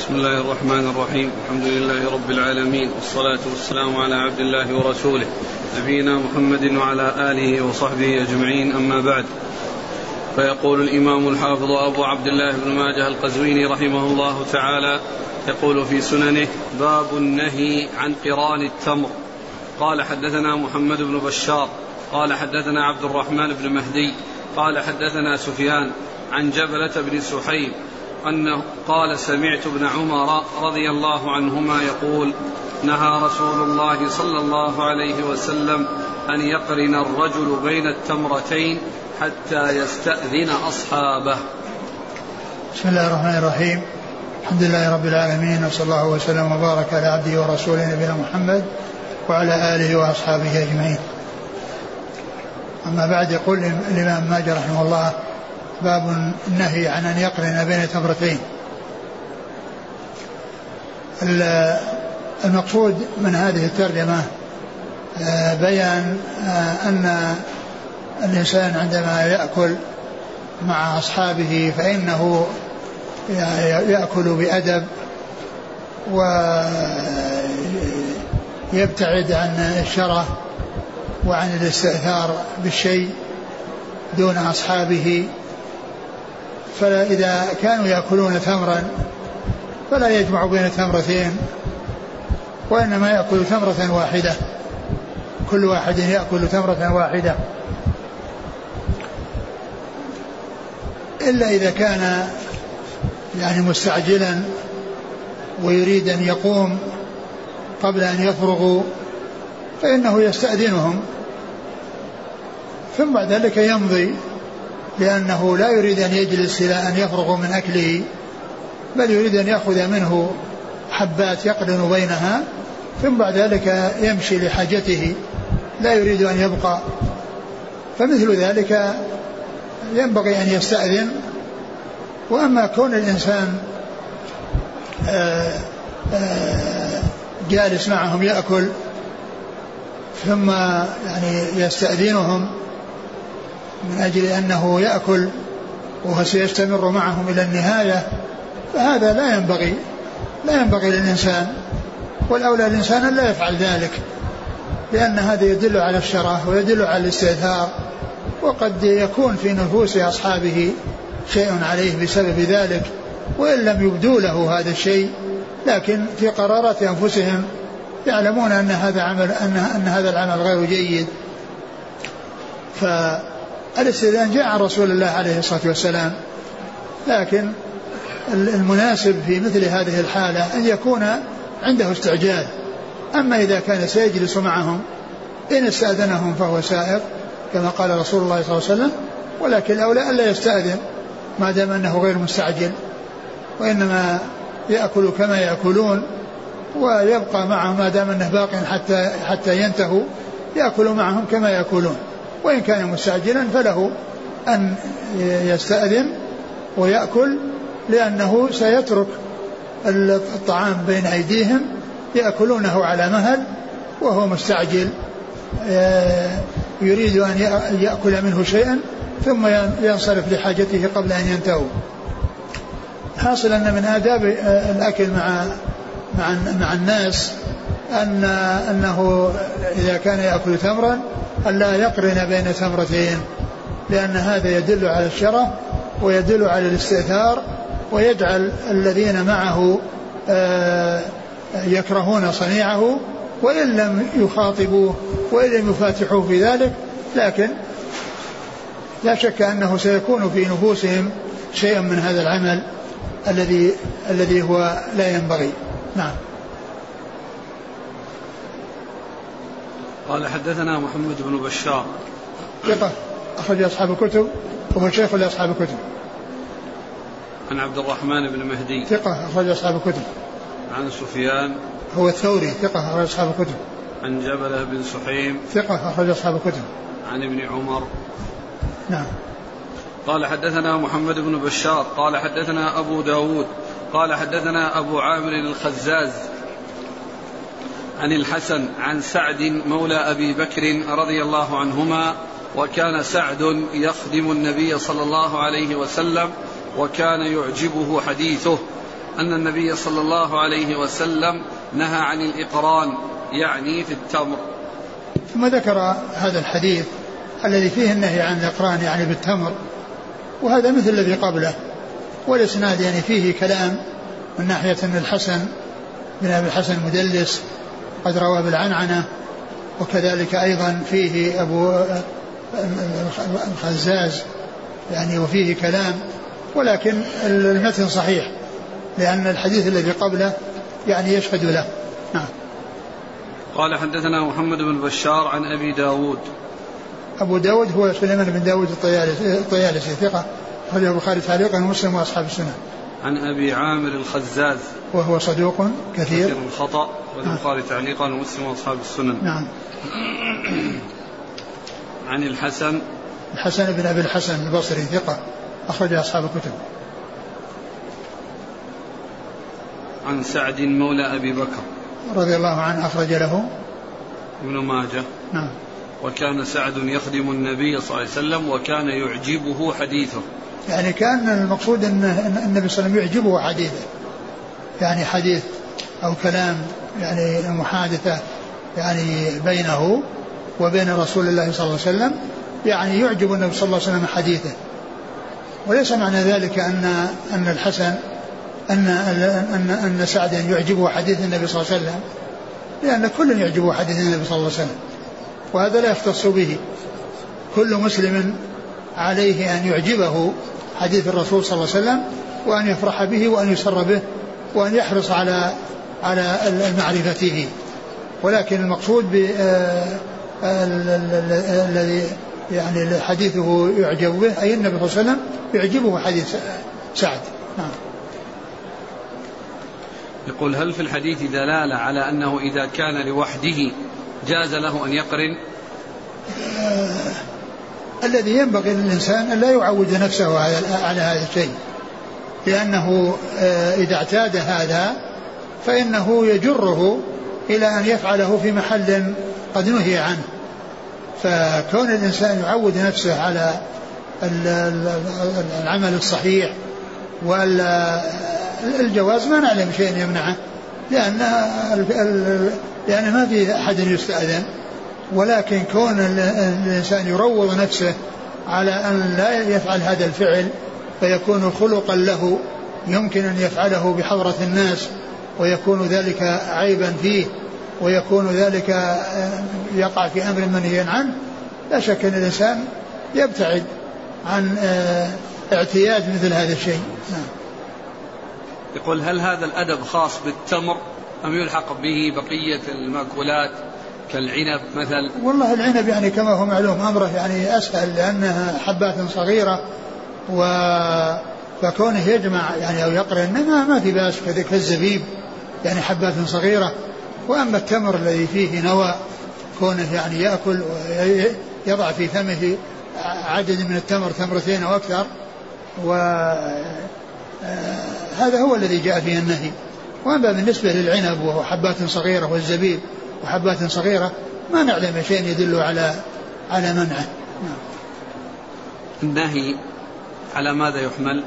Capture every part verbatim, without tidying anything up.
بسم الله الرحمن الرحيم. الحمد لله رب العالمين، والصلاة والسلام على عبد الله ورسوله نبينا محمد وعلى آله وصحبه أجمعين، أما بعد. فيقول الإمام الحافظ أبو عبد الله بن ماجه القزويني رحمه الله تعالى، يقول في سننه: باب النهي عن قران التمر. قال حدثنا محمد بن بشار قال حدثنا عبد الرحمن بن مهدي قال حدثنا سفيان عن جبلة بن سحيم أنه قال: سمعت ابن عمر رضي الله عنهما يقول: نهى رسول الله صلى الله عليه وسلم أن يقرن الرجل بين التمرتين حتى يستأذن أصحابه. بسم الله الرحمن الرحيم. الحمد لله رب العالمين، وصلى الله وسلم وبارك على عبده ورسوله نبينا محمد وعلى آله وأصحابه أجمعين. أما بعد، يقول الإمام ماجه رحمه الله: باب النهي عن أن يقرن بين تمرتين. المقصود من هذه الترجمة بيان أن الإنسان عندما يأكل مع أصحابه فإنه يأكل بأدب ويبتعد عن الشره وعن الاستئثار بالشيء دون أصحابه. فإذا كانوا يأكلون تمرا فلا يجمع بين تمرتين، وإنما يأكل تمرة واحدة، كل واحد يأكل تمرة واحدة، إلا إذا كان يعني مستعجلا ويريد أن يقوم قبل أن يفرغوا فإنه يستأذنهم ثم بعد ذلك يمضي، لأنه لا يريد أن يجلس إلى أن يفرغ من أكله، بل يريد أن يأخذ منه حبات يقرن بينها ثم بعد ذلك يمشي لحاجته، لا يريد أن يبقى. فمثل ذلك ينبغي أن يستأذن. وأما كون الإنسان آآ آآ جالس معهم يأكل ثم يعني يستأذنهم من أجل أنه يأكل وهو سيستمر معهم إلى النهاية، فهذا لا ينبغي لا ينبغي للإنسان، والأولى الإنسان أن لا يفعل ذلك، لأن هذا يدل على الشره ويدل على الاستئثار، وقد يكون في نفوس أصحابه شيء عليه بسبب ذلك وإن لم يبدوا له هذا الشيء، لكن في قرارات أنفسهم يعلمون أن هذا عمل أن, أن هذا العمل غير جيد. فالاستئذان جاء عن رسول الله عليه الصلاة والسلام، لكن المناسب في مثل هذه الحالة أن يكون عنده استعجال. أما إذا كان سيجلس معهم إن استأذنهم فهو سائر كما قال رسول الله صلى الله عليه وسلم، ولكن الأولى ألا يستأذن ما دام أنه غير مستعجل، وإنما يأكل كما يأكلون ويبقى معهم ما دام أنه باق حتى, حتى ينتهوا، يأكل معهم كما يأكلون. وإن كان مستعجلا فله أن يستأذن ويأكل، لأنه سيترك الطعام بين أيديهم يأكلونه على مهل وهو مستعجل يريد أن يأكل منه شيئا ثم ينصرف لحاجته قبل أن ينتهوا. حاصل أن من آداب الأكل مع مع مع الناس أن أنه إذا كان يأكل تمرا ألا يقرن بين تمرتين، لأن هذا يدل على الشره ويدل على الاستئثار، ويجعل الذين معه يكرهون صنيعه وإن لم يخاطبوه وإن لم يفاتحوه في ذلك، لكن لا شك أنه سيكون في نفوسهم شيء من هذا العمل الذي الذي هو لا ينبغي. نعم. قال حدثنا محمد بن بشار ثقة أخرج أصحاب الكتب وهو شيخ لأصحاب الكتب. عن عبد الرحمن بن مهدي ثقة أخرج أصحاب الكتب. عن سفيان هو الثوري ثقة أخرج أصحاب الكتب. عن جبلة بن سحيم ثقة أخرج أصحاب الكتب. عن ابن عمر. نعم. قال حدثنا محمد بن بشار قال حدثنا أبو داود قال حدثنا أبو عامر الخزاز عن الحسن عن سعد مولى أبي بكر رضي الله عنهما وكان سعد يخدم النبي صلى الله عليه وسلم وكان يعجبه حديثه أن النبي صلى الله عليه وسلم نهى عن الإقران يعني في التمر. ثم ذكر هذا الحديث الذي فيه النهي عن الإقران يعني بالتمر، وهذا مثل الذي قبله، والإسناد يعني فيه كلام من ناحية أن الحسن بن أبي الحسن مدلس قد روى بالعنعنة، وكذلك أيضا فيه أبو الخزاز يعني وفيه كلام، ولكن المتن صحيح لأن الحديث الذي قبله يعني يشهد له. نعم. قال حدثنا محمد بن بشار عن أبي داود. أبو داود هو سليمان بن داود الطيالسي ثقة أخرجه البخاري تعليقا ومسلم وأصحاب السنن. عن أبي عامر الخزاز وهو صدوق كثير, كثير الخطأ والبخاري تعليقا ومسلم وأصحاب السنن. نعم. عن الحسن الحسن بن أبي الحسن البصري ثقة أخرج أصحاب الكتب. عن سعد مولى أبي بكر رضي الله عنه أخرج له ابن ماجه. نعم. وكان سعد يخدم النبي صلى الله عليه وسلم وكان يعجبه حديثه، يعني كان المقصود أن النبي صلى الله عليه وسلم يعجبه حديثه، يعني حديث أو كلام يعني محادثة يعني بينه وبين رسول الله صلى الله عليه وسلم، يعني يعجب النبي صلى الله عليه وسلم حديثه. وليس معنى ذلك أن أن الحسن أن أن أن سعدا يعجبه حديث النبي صلى الله عليه وسلم، لأن كل يعجبه حديث النبي صلى الله عليه وسلم، وهذا لا يختص به. كل مسلم عليه أن يعجبه حديث الرسول صلى الله عليه وسلم، وأن يفرح به وأن يسر به وأن يحرص على على معرفته. ولكن المقصود الذي يعني حديثه يعجب به أي النبي صلى الله عليه وسلم يعجبه حديث سعد. نعم. يقول هل في الحديث دلالة على أنه إذا كان لوحده جاز له أن يقرن؟ آه الذي ينبغي للإنسان أن لا يعود نفسه على هذا الشيء، لأنه آه إذا اعتاد هذا فإنه يجره إلى أن يفعله في محل قد نهي عنه. فكون الإنسان يعود نفسه على العمل الصحيح والجواز ما نعلم شيء يمنعه، لأن لأن ما في أحد يستأذن. ولكن كون الإنسان يروض نفسه على أن لا يفعل هذا الفعل فيكون خلقا له يمكن أن يفعله بحضرة الناس، ويكون ذلك عيبا فيه، ويكون ذلك يقع في أمر منهي عنه، لا شك أن الإنسان يبتعد عن اعتياد مثل هذا الشيء. يقول هل هذا الأدب خاص بالتمر أم يلحق به بقية المأكولات كالعنب مثل؟ والله العنب يعني كما هو معلوم أمره يعني أسهل لأنها حبات صغيرة، و فكونه يجمع يعني أو يقرن ما, ما في بأس كالزبيب يعني حبات صغيرة. وأما التمر الذي فيه نوى كونه يعني يأكل ويضع في فمه عدد من التمر تمرتين أو أكثر، وهذا هو الذي جاء فيه النهي. وأما بالنسبة للعنب وهو حبات صغيرة والزبيب وحبات صغيرة ما نعلم شيء يدل على على منعه. النهي على ماذا يحمل؟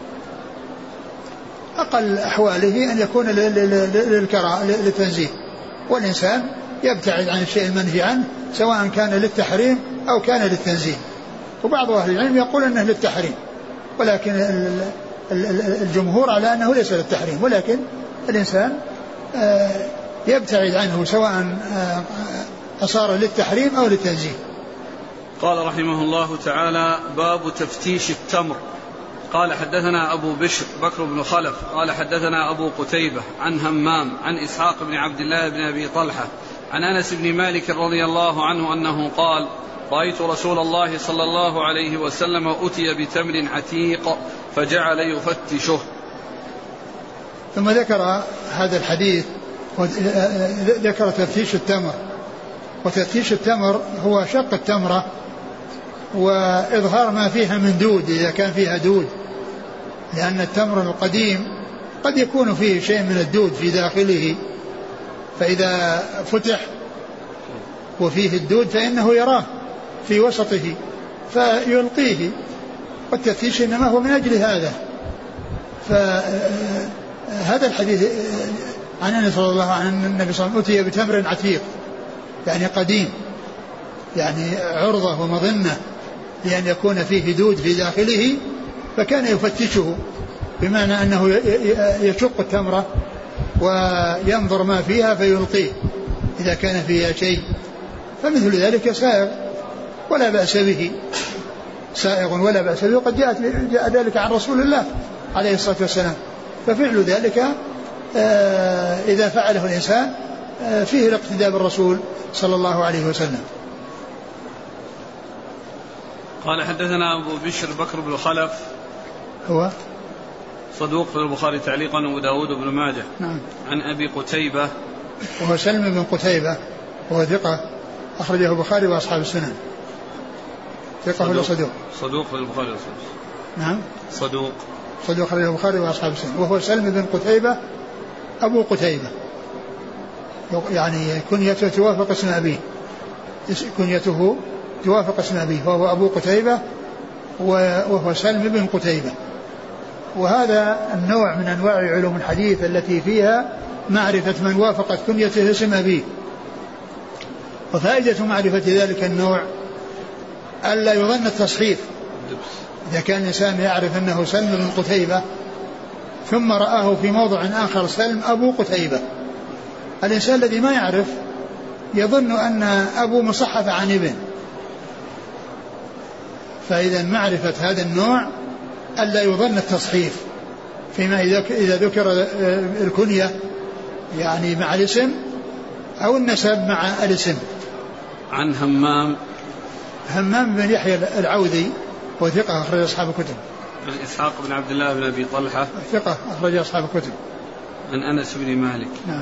أقل أحواله أن يكون للكراهة للتنزيه، والإنسان يبتعد عن الشيء المنهي عنه سواء كان للتحريم أو كان للتنزيه. وبعض أهل العلم يقول أنه للتحريم، ولكن الجمهور على أنه ليس للتحريم، ولكن الإنسان يبتعد عنه سواء أصار للتحريم أو للتنزيه. قال رحمه الله تعالى باب تفتيش التمر. قال حدثنا أبو بشر بكر بن خلف قال حدثنا أبو قتيبة عن همام عن إسحاق بن عبد الله بن أبي طلحة عن أنس بن مالك رضي الله عنه أنه قال رأيت رسول الله صلى الله عليه وسلم أتي بتمر عتيق فجعل يفتشه. ثم ذكر هذا الحديث ذكر تفتيش التمر. وتفتيش التمر هو شق التمرة وإظهار ما فيها من دود إذا كان فيها دود، لأن التمر القديم قد يكون فيه شيء من الدود في داخله، فإذا فتح وفيه الدود فإنه يراه في وسطه فيلقيه. والتفتيش إنما هو من أجل هذا. هذا الحديث عن أنس رضي الله عنه أن النبي صلى الله عليه وسلم أتي بتمر عتيق يعني قديم يعني عرضة ومظنة لأن يكون فيه دود في داخله، فكان يفتشه بمعنى أنه يشق التمرة وينظر ما فيها فيلقيه إذا كان فيها شيء، فمثل ذلك سائغ ولا بأس به، سائغ ولا بأس به، وقد جاءت جاء ذلك عن رسول الله عليه الصلاة والسلام. ففعل ذلك إذا فعله الإنسان فيه الاقتداء بالرسول صلى الله عليه وسلم. قال حدثنا أبو بشر بكر بن خلف هو صدوق في البخاري تعليقا وأبو داود بن ماجه. نعم. عن أبي قتيبة وهو سلم بن قتيبة وهو ثقة أخرجه البخاري وأصحاب السنن. ثقة ولا صدوق؟ صدوق في البخاري وأصحاب. نعم صدوق صدوق أخرجه البخاري وأصحاب السنن. وهو سلم بن قتيبة أبو قتيبة يعني كنيته توافق اسم أبيه، كنيته توافق اسم أبيه وهو أبو قتيبة وهو سلم بن قتيبة. وهذا النوع من أنواع علوم الحديث التي فيها معرفة من وافقت كنيته اسم أبيه. وفائدة معرفة ذلك النوع ألا يظن التصحيف. إذا كان الإنسان يعرف أنه سلم بن قتيبة ثم رآه في موضع آخر سلم أبو قتيبة، الإنسان الذي ما يعرف يظن أن أبو مصحف عن ابن. فإذا معرفة هذا النوع ألا يظن التصحيف فيما إذا ذكر الكنية يعني مع الاسم أو النسب مع الاسم. عن همام همام بن يحيى العوذي وثقة أخرج أصحاب الكتب. عن إسحاق بن عبد الله بن أبي طلحة ثقة أخرج أصحاب الكتب. عن أنس بن مالك. نعم.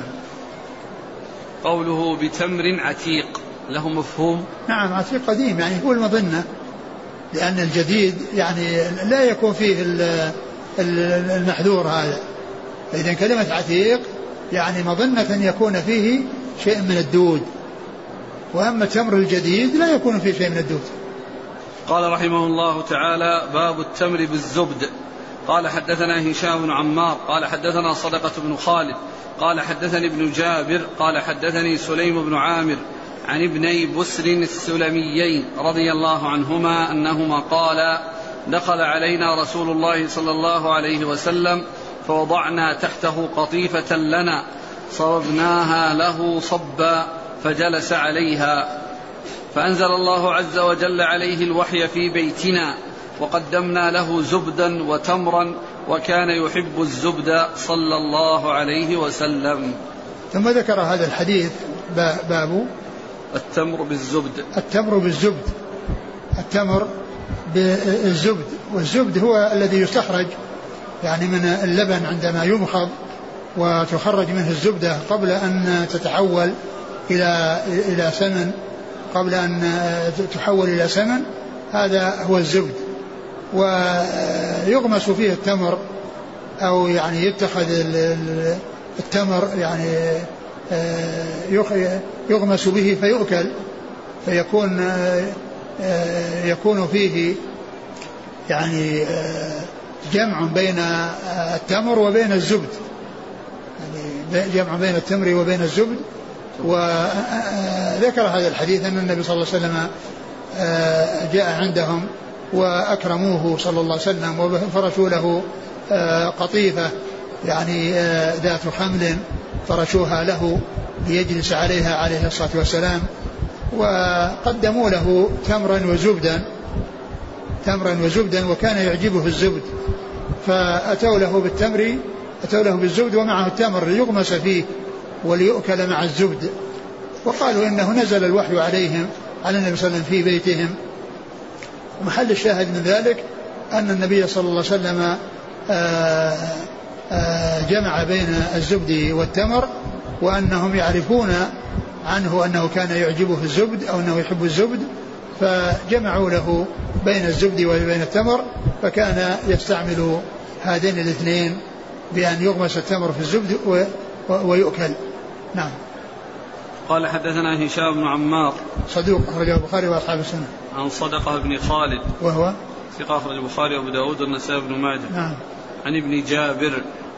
قوله بتمر عتيق له مفهوم؟ نعم عتيق قديم يعني هو المظنة، لأن الجديد يعني لا يكون فيه المحذور هذا. إذا كلمة عتيق يعني مظنة يكون فيه شيء من الدود، وأما التمر الجديد لا يكون فيه شيء من الدود. قال رحمه الله تعالى باب التمر بالزبد. قال حدثنا هشام بن عمار قال حدثنا صدقة بن خالد قال حدثني ابن جابر قال حدثني سليم بن عامر عن ابني بسر السلميين رضي الله عنهما أنهما قال دخل علينا رسول الله صلى الله عليه وسلم فوضعنا تحته قطيفة لنا صببناها له صبا فجلس عليها فأنزل الله عز وجل عليه الوحي في بيتنا وقدمنا له زبدا وتمرا وكان يحب الزبد صلى الله عليه وسلم. ثم ذكر هذا الحديث باب التمر بالزبد. التمر بالزبد التمر بالزبد والزبد هو الذي يستخرج يعني من اللبن عندما يمخض وتخرج منه الزبدة قبل أن تتحول إلى إلى سمن قبل أن تحول إلى سمن، هذا هو الزبد. ويغمس فيه التمر أو يعني يتخذ التمر يعني يغمس به فيؤكل، فيكون يكون فيه يعني جمع بين التمر وبين الزبد، يعني جمع بين التمر وبين الزبد. وذكر هذا الحديث أن النبي صلى الله عليه وسلم جاء عندهم وأكرموه صلى الله عليه وسلم وفرشوا له قطيفة يعني ذات حمل فرشوها له ليجلس عليها عليه الصلاة والسلام، وقدموا له تمرا وزبدا تمرا وزبدا وكان يعجبه الزبد، فأتوا له بالتمر أتوا له بالزبد ومعه التمر ليغمس فيه وليؤكل مع الزبد. وقالوا إنه نزل الوحي عليهم على النبي صلى الله عليه وسلم في بيتهم. ومحل الشاهد من ذلك أن النبي صلى الله عليه وسلم جمع بين الزبد والتمر، وأنهم يعرفون عنه أنه كان يعجبه الزبد أو أنه يحب الزبد، فجمعوا له بين الزبد وبين التمر، فكان يستعمل هذين الاثنين بأن يغمس التمر في الزبد ويؤكل. نعم. قال حدثنا هشام بن عمار صدوق أخرجه البخاري وأصحاب السنة. عن صدقة بن خالد وهو ثقة أخرج البخاري وأبو داود والنسائي بن ماجه. نعم. عن ابن جابر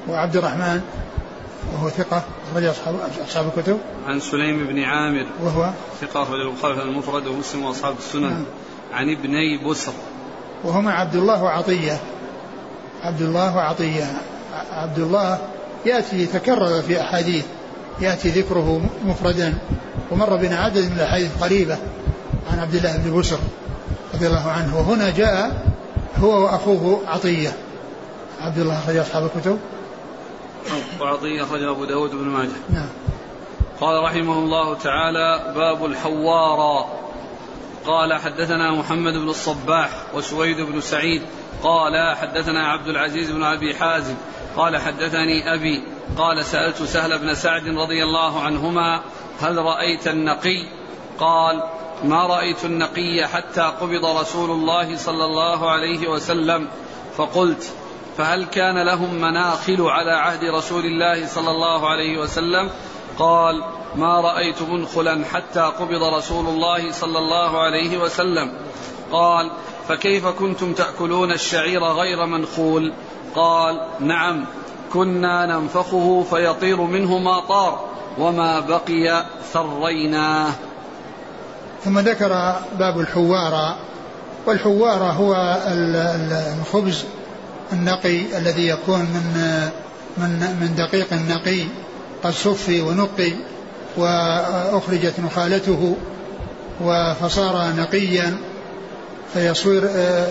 وعبد الرحمن وهو ثقة أخرج أصحاب الكتب. عن سليم بن عامر وهو ثقة أخرج البخاري المفرد ومسلم وأصحاب السنن. نعم. عن ابني بسر وهما عبد الله وعطية. عبد الله وعطية عبد الله يأتي يتكرر في أحاديث يأتي ذكره مفردا، ومر بنا عدد من الأحاديث قريبة عن عبد الله بن بسر رضي الله عنه. وهنا جاء هو وأخوه عطية. عبد الله أخرج أصحاب الكتب وعطية أخرج أبو داود بن ماجه. نعم. قال رحمه الله تعالى: باب الحوارى. قال: حدثنا محمد بن الصباح وسويد بن سعيد قال: حدثنا عبد العزيز بن أبي حازم قال: حدثني أبي قال: سألت سهل بن سعد رضي الله عنهما: هل رأيت النقي؟ قال: ما رأيت النقي حتى قبض رسول الله صلى الله عليه وسلم. فقلت: فهل كان لهم مناخل على عهد رسول الله صلى الله عليه وسلم؟ قال: ما رأيت منخلا حتى قبض رسول الله صلى الله عليه وسلم. قال: فكيف كنتم تأكلون الشعير غير منخول؟ قال: نعم، كنا ننفخه فيطير منه ما طار، وما بقي ثريناه. ثم ذكر باب الحوارى. والحوارى هو الخبز النقي الذي يكون من من من دقيق نقي قد صفي ونقي وأخرجت نخالته فصار نقيا فيصير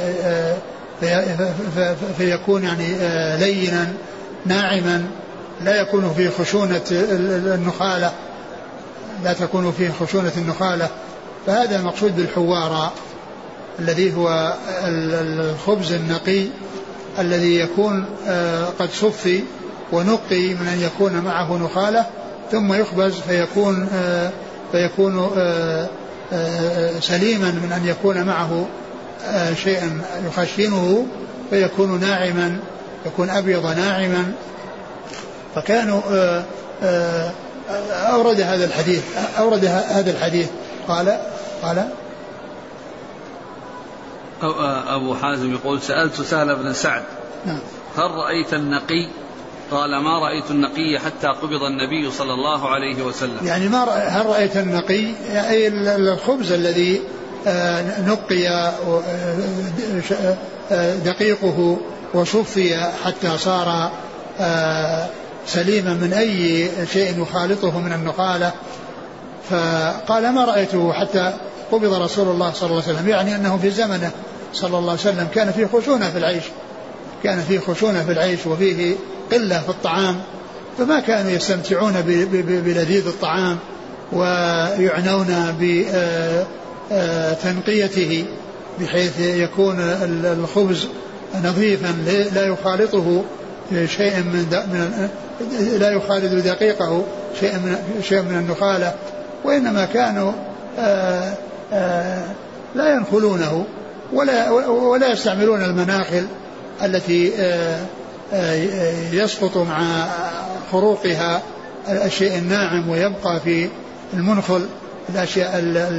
فيكون يعني لينا ناعما لا يكون فيه خشونة النخالة لا تكون فيه خشونة النخالة. فهذا المقصود بالحوارى الذي هو الخبز النقي الذي يكون قد صفي ونقي من أن يكون معه نخالة ثم يخبز فيكون فيكون سليما من أن يكون معه شيئا يخشنه فيكون ناعما يكون أبيض ناعما. فكانوا أورد هذا الحديث أورد هذا الحديث قال قال أبو حازم يقول: سألت سهل بن سعد هل رأيت النقي؟ قال: ما رأيت النقي حتى قبض النبي صلى الله عليه وسلم. يعني ما رأي هل رأيت النقي أي الخبز الذي نقي دقيقه وصفي حتى صار سليما من أي شيء يخالطه من النخالة. فقال: ما رأيته حتى قبض رسول الله صلى الله عليه وسلم، يعني أنه في زمنه صلى الله عليه وسلم كان فيه خشونة في العيش كان فيه خشونة في العيش وفيه قلة في الطعام، فما كانوا يستمتعون بلذيذ الطعام ويعنون بتنقيته بحيث يكون الخبز نظيفا لا يخالطه شيء من لا يخالط دقيقه شيء من شيء من النخالة، وإنما كانوا آآ آآ لا ينخلونه ولا ولا يستعملون المناخل التي آآ آآ يسقط مع خروقها الشيء الناعم ويبقى في المنخل الأشياء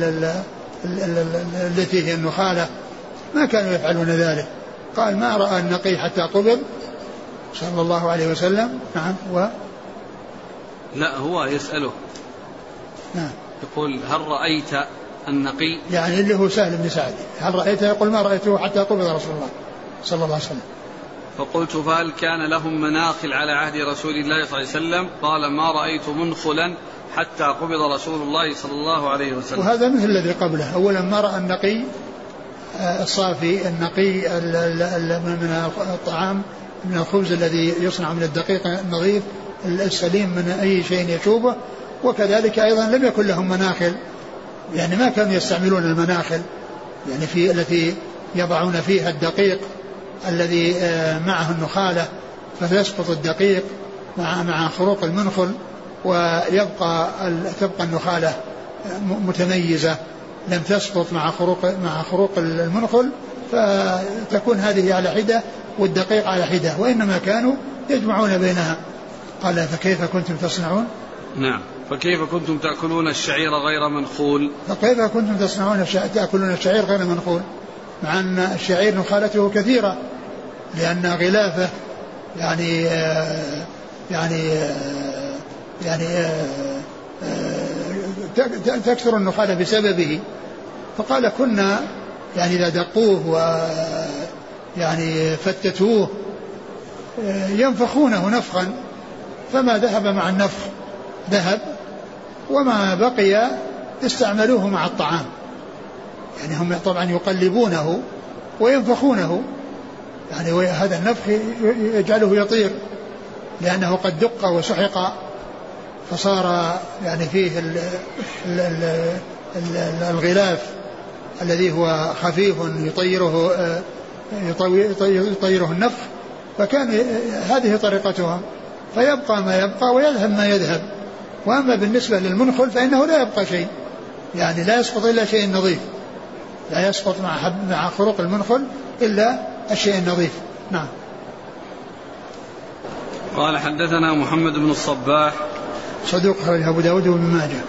التي هي النخالة، ما كانوا يفعلون ذلك. قال: ما رأى النقي حتى قبض صلى الله عليه وسلم. نعم. و لا هو يسأله نعم. يقول: هل رأيت النقي؟ يعني اللي هو سهل بن سعد هل رأيته؟ يقول: ما رأيته حتى قبض رسول الله صلى الله عليه وسلم. فقلت: فهل كان لهم مناخل على عهد رسول الله صلى الله عليه وسلم؟ قال: ما رأيت منخلا حتى قبض رسول الله صلى الله عليه وسلم. وهذا مثل الذي قبله. أولا ما رأى النقي الصافي النقي من الطعام من الخبز الذي يصنع من الدقيق النظيف السليم من أي شيء يشوبه، وكذلك أيضا لم يكن لهم مناخل، يعني ما كانوا يستعملون المناخل يعني في التي يضعون فيها الدقيق الذي معه النخالة فيسقط الدقيق مع مع خروق المنخل ويبقى تبقى النخالة متميزة لم تسقط مع خروق مع خروق المنخل، فتكون هذه على حدة والدقيق على حدة، وإنما كانوا يجمعون بينها. قال: فكيف كنتم تصنعون؟ نعم. فكيف كنتم تأكلون الشعير غير منخول؟ فكيف كنتم تصنعون تأكلون الشعير غير منخول، مع أن الشعير نخالته كثيرة لأن غلافه يعني آه يعني آه يعني آه آه تكثر النخالة بسببه. فقال كنا يعني إذا دقوه و يعني فتتوه ينفخونه نفخا، فما ذهب مع النفخ ذهب، وما بقي استعملوه مع الطعام. يعني هم طبعا يقلبونه وينفخونه، يعني هذا النفخ يجعله يطير لأنه قد دق وسحق، فصار يعني فيه ال ال ال الغلاف الذي هو خفيف يطيره يطيره النفخ. فكان هذه طريقتهم، فيبقى ما يبقى ويذهب ما يذهب. وأما بالنسبة للمنخل فإنه لا يبقى شيء، يعني لا يسقط إلا شيء نظيف، لا يسقط مع مع خروق المنخل إلا الشيء النظيف. نعم. قال حدثنا محمد بن الصباح صدوق أخرجه أبو داود وابن ماجه.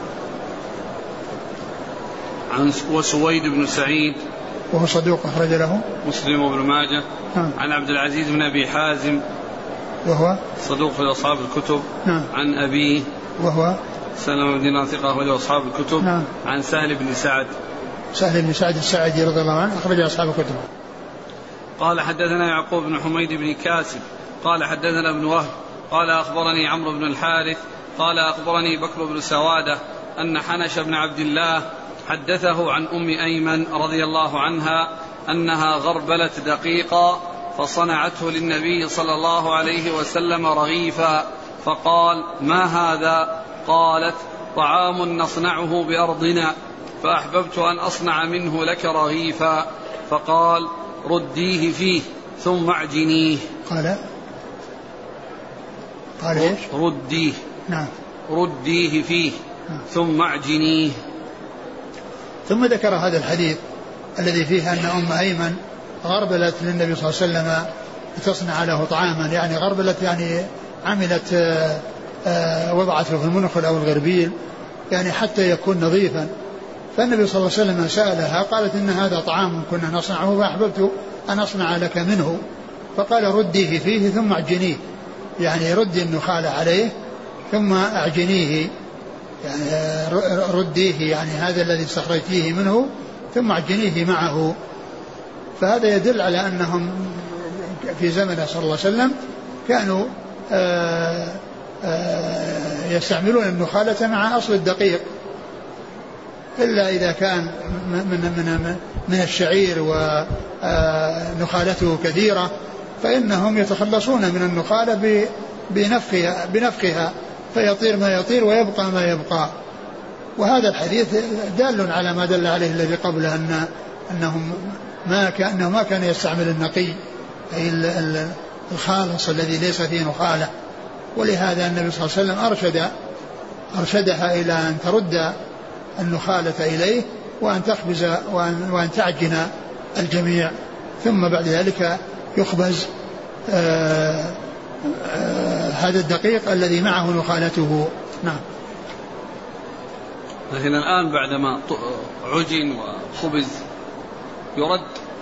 عن وسويد بن سعيد وهو صدوق أخرج له مسلم وابن ماجه. نعم. عن عبد العزيز بن أبي حازم وهو صدوق في أصحاب الكتب. نعم. عن أبيه وهو سلمة بن دينار ثقة أخرج أصحاب الكتب. نعم. عن سهل بن سعد سهل بن سعد الساعدي رضي الله عنه أخرج أصحاب الكتب. قال حدثنا يعقوب بن حميد بن كاسب قال حدثنا ابن وهب قال أخبرني عمرو بن الحارث قال أخبرني بكر بن سوادة أن حنش بن عبد الله حدثه عن أم أيمن رضي الله عنها أنها غربلت دقيقا فصنعته للنبي صلى الله عليه وسلم رغيفا، فقال: ما هذا؟ قالت: طعام نصنعه بأرضنا، فأحببت أن أصنع منه لك رغيفا، فقال: رديه فيه ثم اعجنيه. قال قال ايش؟ رديه. نعم. رديه فيه نعم. ثم اعجنيه. ثم ذكر هذا الحديث الذي فيه أن أم أيمن غربلت للنبي صلى الله عليه وسلم لتصنع له طعاما، يعني غربلت يعني عملت آآ آآ وضعته في المنخل أو الغربيل يعني حتى يكون نظيفا. فالنبي صلى الله عليه وسلم سألها قالت: إن هذا طعام كنا نصنعه فأحببت أن أصنع لك منه. فقال: رديه فيه ثم اعجنيه، يعني ردي النخال عليه ثم اعجنيه، يعني رديه يعني هذا الذي استخرجتيه منه ثم اعجنيه معه. فهذا يدل على أنهم في زمنه صلى الله عليه وسلم كانوا آآ آآ يستعملون النخالة مع أصل الدقيق، إلا إذا كان من, من, من الشعير ونخالته كثيرة فإنهم يتخلصون من النخالة بنفخها, بنفخها فيطير ما يطير ويبقى ما يبقى. وهذا الحديث دال على ما دل عليه الذي قبله أن أنهم ما كان ما كان يستعمل النقي أي الخالص الذي ليس فيه نخالة. ولهذا النبي صلى الله عليه وسلم أرشد أرشدها إلى أن ترد النخالة إليه وأن تخبز وأن, وأن تعجن الجميع، ثم بعد ذلك يخبز آآ آآ هذا الدقيق الذي معه نخالته. نعم. لكن الآن بعدما عجن وخبز يرد.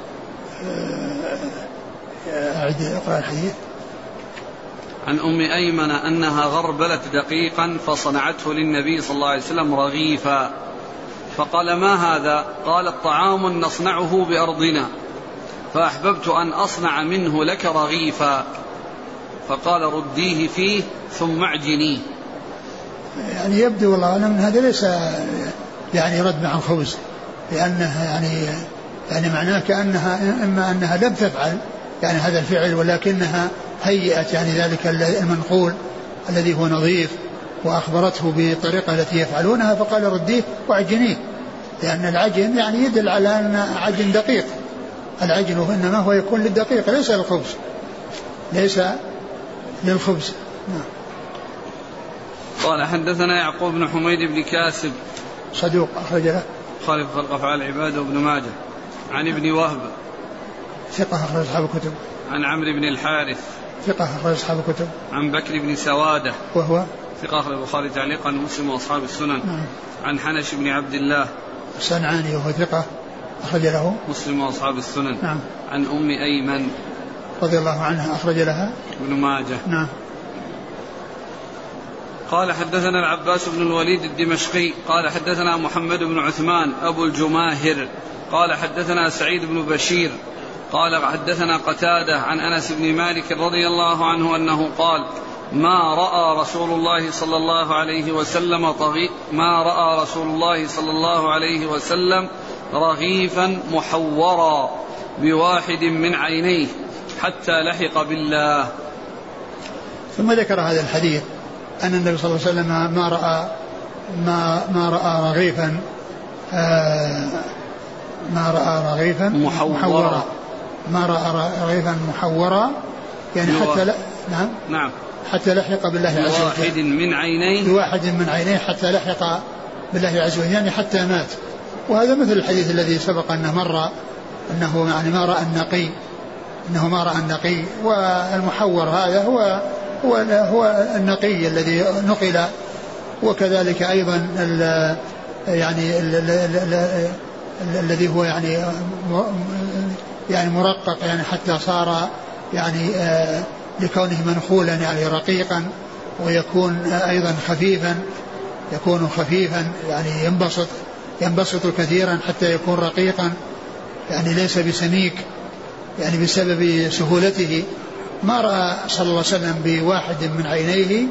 أعد اقرأ الحديث. عن أم أيمن أنها غربلت دقيقا فصنعته للنبي صلى الله عليه وسلم رغيفا، فقال: ما هذا؟ قال: طعام نصنعه بأرضنا، فأحببت أن أصنع منه لك رغيفا، فقال: رديه فيه ثم اعجنيه. يعني يبدو والله أعلم أن هذا ليس يعني رد مع الخبز، لأنها يعني يعني معناه كأنها إما أنها لم تفعل يعني هذا الفعل ولكنها هيئت يعني ذلك المنقول الذي هو نظيف وأخبرته بالطريقة التي يفعلونها، فقال: رديه وعجنيه، لأن العجن يعني يدل على أن عجن دقيق. العجن إنما هو يكون للدقيق ليس للخبز، ليس للخبز. نعم. قال حدثنا يعقوب بن حميد بن كاسب صدوق أخرج له خالف خلق أفعال العباد وابن ماجه. عن ابن وهب ثقة أخرج أصحاب الكتب. عن عمرو بن الحارث ثقة أخرج أصحاب الكتب. عن بكر بن سوادة وهو ثقة أخرج البخاري تعليقا ومسلم وأصحاب السنن. نعم. عن حنش بن عبد الله الصنعاني وهو ثقة أخرج له مسلم وأصحاب السنن. نعم. عن أم أيمن رضي الله عنها أخرج لها ابن ماجه. نعم. قال حدثنا العباس بن الوليد الدمشقي قال حدثنا محمد بن عثمان أبو الجماهر قال حدثنا سعيد بن بشير قال حدثنا قتادة عن أنس بن مالك رضي الله عنه أنه قال ما رأى رسول الله صلى الله عليه وسلم طغي ما رأى رسول الله صلى الله عليه وسلم رغيفا محورا بواحد من عينيه حتى لحق بالله. ثم ذكر هذا الحديث أن النبي صلى الله عليه وسلم ما رأى ما ما رأى رغيفا آه ما رأى رغيفا محورا, محورا ما رأى رغيفا محورا يعني حتى لا نعم نعم حتى لحق بالله عز وجل بواحد من عينيه بواحد من عينيه حتى لحق بالله عز وجل يعني حتى مات. وهذا مثل الحديث الذي سبق أنه مر أنه يعني ما رأى النقي أنه ما رأى النقي. والمحور هذا هو هو هو النقي الذي نقل. وكذلك أيضا ال يعني ال ال ال ال الذي هو يعني يعني مرقق يعني حتى صار يعني آه لكونه منخولا يعني رقيقا ويكون أيضا خفيفا يكون خفيفا يعني ينبسط ينبسط كثيرا حتى يكون رقيقا يعني ليس بسميك يعني بسبب سهولته. ما رأى صلى الله عليه وسلم بواحد من عينيه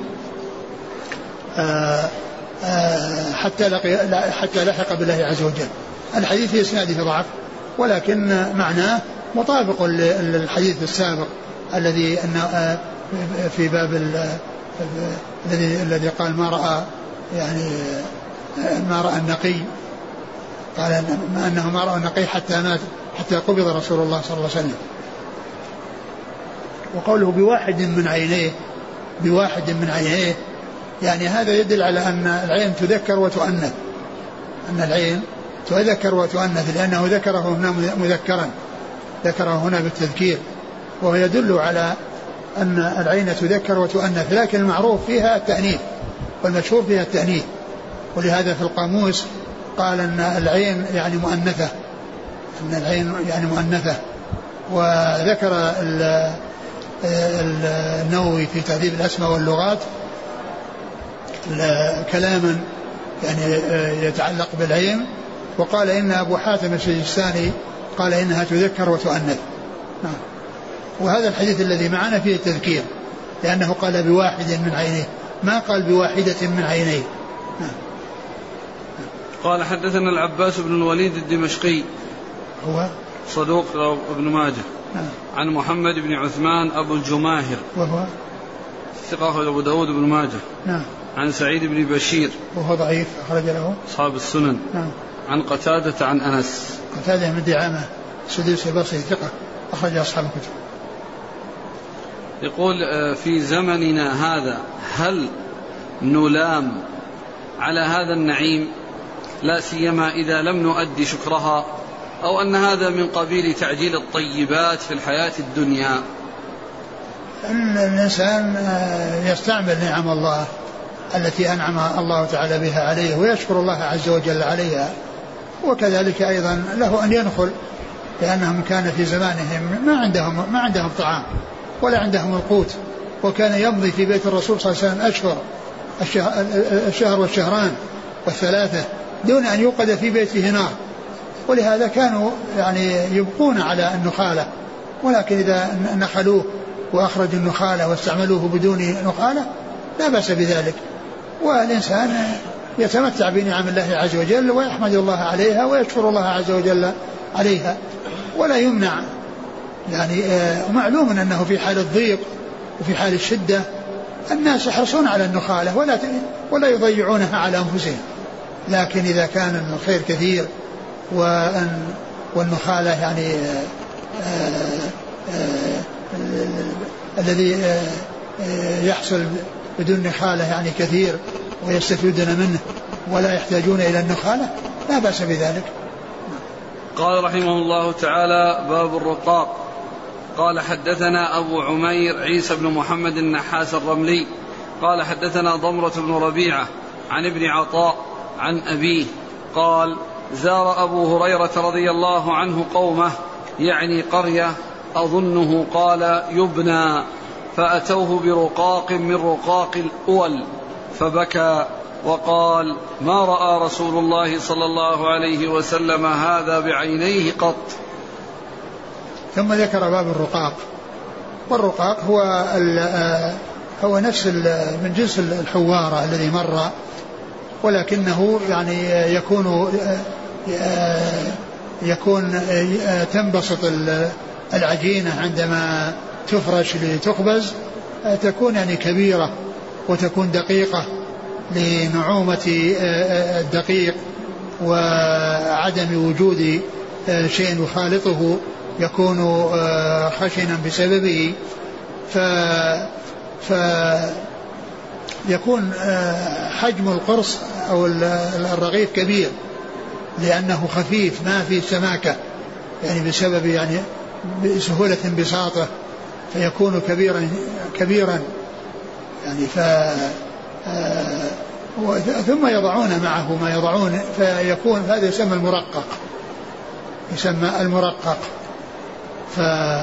آآ آآ حتى, لقي حتى لحق بالله عز وجل. الحديث في إسناده ضعف ولكن معناه مطابق للحديث السابق الذي أن في باب الذي الذي قال ما رأى يعني ما رأى النقي قال أنه ما رأى النقي حتى مات حتى قبض رسول الله صلى الله عليه وسلم. وقوله بواحد من عينيه بواحد من عينيه يعني هذا يدل على أن العين تذكر وتؤنث أن العين تذكر وتؤنث لأنه ذكره هنا مذكرا ذكره هنا بالتذكير وهو يدل على أن العين تذكر وتؤنث لكن المعروف فيها التأنيث والمشهور فيها التأنيث. ولهذا في القاموس قال أن العين يعني مؤنثة أن العين يعني مؤنثة. وذكر النووي في تهذيب الأسماء واللغات كلاما يعني يتعلق بالعين وقال إن أبو حاتم السجستاني قال إنها تذكر وتؤنث. نعم. وهذا الحديث الذي معنا فيه التذكير لأنه قال بواحد من عينيه ما قال بواحدة من عينيه. نعم. قال حدثنا العباس بن الوليد الدمشقي هو صدوق ابن ماجه. نعم. عن محمد بن عثمان أبو الجماهر وهو ثقة أبو داود بن ماجه. نعم. عن سعيد بن بشير وهو ضعيف أخرج له أصحاب السنن. نعم. عن قتادة عن أنس قتادة من دعامة السدوسي البصري ثقة أخرج أصحاب الكتب. يقول في زمننا هذا هل نلام على هذا النعيم لا سيما إذا لم نؤدي شكرها أو أن هذا من قبيل تعجيل الطيبات في الحياة الدنيا؟ الإنسان يستعمل نعم الله التي أنعم الله تعالى بها عليه ويشكر الله عز وجل عليها. وكذلك أيضا له أن ينخل لأنهم كان في زمانهم ما عندهم ما عندهم طعام ولا عندهم القوت وكان يمضي في بيت الرسول صلى الله عليه وسلم أشهر الشهر والشهران والثلاثة دون أن يوقد في بيته نار. ولهذا كانوا يعني يبقون على النخالة ولكن إذا نخلوه وأخرجوا النخالة واستعملوه بدون نخالة لا بأس بذلك. والإنسان يتمتع بنعم الله عز وجل ويحمد الله عليها ويشكر الله عز وجل عليها ولا يمنع يعني معلوم أنه في حال الضيق وفي حال الشدة الناس يحرصون على النخالة ولا ولا يضيعونها على أنفسهم. لكن إذا كان الخير كثير وأن والنخالة يعني الذي يحصل بدون نخالة يعني كثير ويستفيدون منه ولا يحتاجون إلى النخالة لا بأس بذلك. قال رحمه الله تعالى باب الرقاق. قال حدثنا أبو عمير عيسى بن محمد النحاس الرملي قال حدثنا ضمرة بن ربيعة عن ابن عطاء عن أبيه قال زار أبو هريرة رضي الله عنه قومه يعني قرية أظنه قال يبنى، فأتوه برقاق من رقاق الأول فبكى وقال ما رأى رسول الله صلى الله عليه وسلم هذا بعينيه قط. ثم ذكر باب الرقاق. والرقاق هو هو نفس من جنس الحوارة الذي مر، ولكنه يعني يكون يكون تنبسط العجينة عندما تفرش لتخبز، تكون يعني كبيرة وتكون دقيقة لنعومة الدقيق وعدم وجود شيء يخالطه يكون خشنا بسببه، ف فيكون حجم القرص أو الرغيف كبير لأنه خفيف ما في سماكة، يعني بسبب يعني بسهولة انبساطه فيكون كبيرا كبيرا يعني ف ثم يضعون معه ما يضعون فيكون هذا يسمى المرقق، يسمى المرقق. ف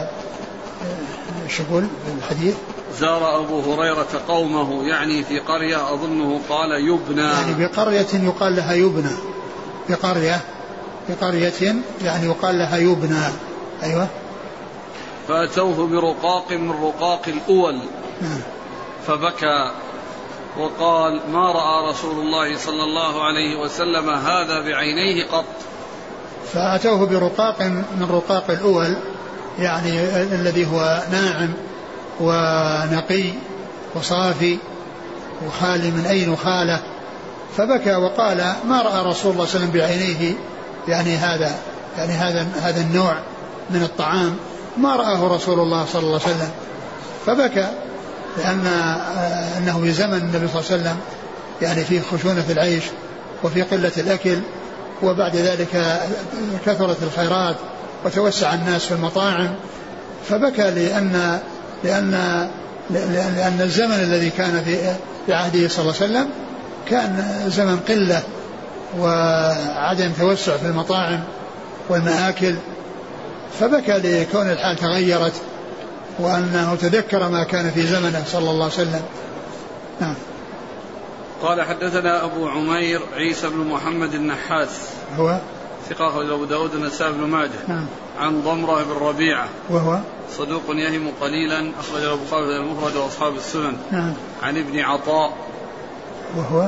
شو يقول الحديث؟ زار أبو هريرة قومه يعني في قرية أظنه قال يبنى، يعني بقرية يقال لها يبنى، بقرية بقرية يعني يقال لها يبنى. أيوة. فأتوه برقاق من رقاق الأول فبكى وقال ما رأى رسول الله صلى الله عليه وسلم هذا بعينيه قط. فأتوه برقاق من رقاق الأول يعني الذي هو ناعم ونقي وصافي وخالي من أي نخالة، فبكى وقال ما رأى رسول الله صلى الله عليه وسلم بعينيه يعني هذا يعني هذا هذا النوع من الطعام ما رآه رسول الله صلى الله عليه وسلم، فبكى لأن أنه في زمن النبي صلى الله عليه وسلم يعني في خشونة العيش وفي قلة الأكل، وبعد ذلك كثرت الخيرات وتوسع الناس في المطاعم، فبكى لأن لأن لأن الزمن الذي كان في عهده صلى الله عليه وسلم كان زمن قلة وعدم توسع في المطاعم والمآكل، فبكى لكون الحال تغيرت وأنه تذكر ما كان في زمنه صلى الله عليه وسلم. نعم. قال حدثنا أبو عمير عيسى بن محمد النحاس هو ثقة أخرج أبو داود النسائي بن ماجه. نعم. عن ضمرة بن ربيعة وهو صدوق يهم قليلا أخرج أبو البخاري المفرد وأصحاب السنن. نعم. عن ابن عطاء وهو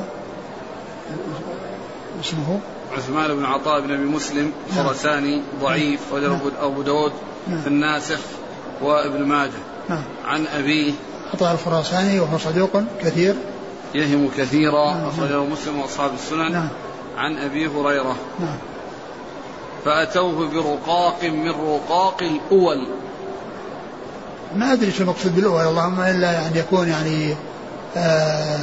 اسمه عثمان بن عطاء بن أبي مسلم خرساني ضعيف أخرج نعم. أبو داود نعم. في الناسخ وابن ماجه. نعم. عن أبيه عطاء الخراساني وهو صدوق كثير يهم كثيرا نعم. أخرجه مسلم وأصحاب السنن. نعم. عن أبي هريرة. نعم. فأتوه برقاق من رقاق الأول. ما أدري شو المقصود بالأول اللهم إلا يعني يكون يعني آه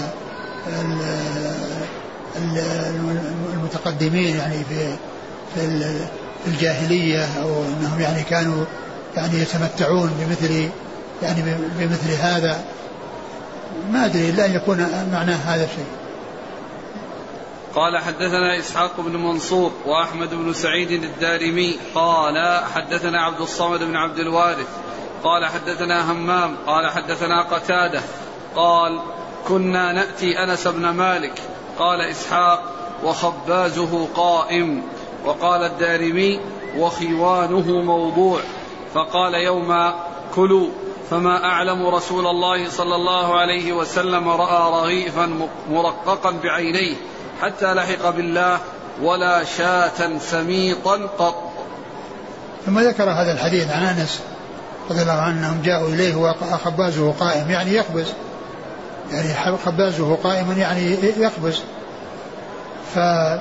المتقدمين يعني في في الجاهلية أو أنهم يعني كانوا يعني يتمتعون بمثل يعني بمثل هذا، ما أدري إلا أن يكون معناه هذا الشيء. قال حدثنا إسحاق بن منصور وأحمد بن سعيد الدارمي قال حدثنا عبد الصمد بن عبد الوارث قال حدثنا همام قال حدثنا قتادة قال كنا نأتي أنس بن مالك قال إسحاق وخبازه قائم، وقال الدارمي وخوانه موضوع، فقال يوما كلوا فما أعلم رسول الله صلى الله عليه وسلم رأى رغيفا مرققا بعينيه حتى لحق بالله ولا شاة سميطا قط. ثم ذكر هذا الحديث عن أنس رضي الله عنه أنهم جاءوا إليه وخبازه قائم يعني يخبز، يعني خبازه قائما يعني يخبز. ف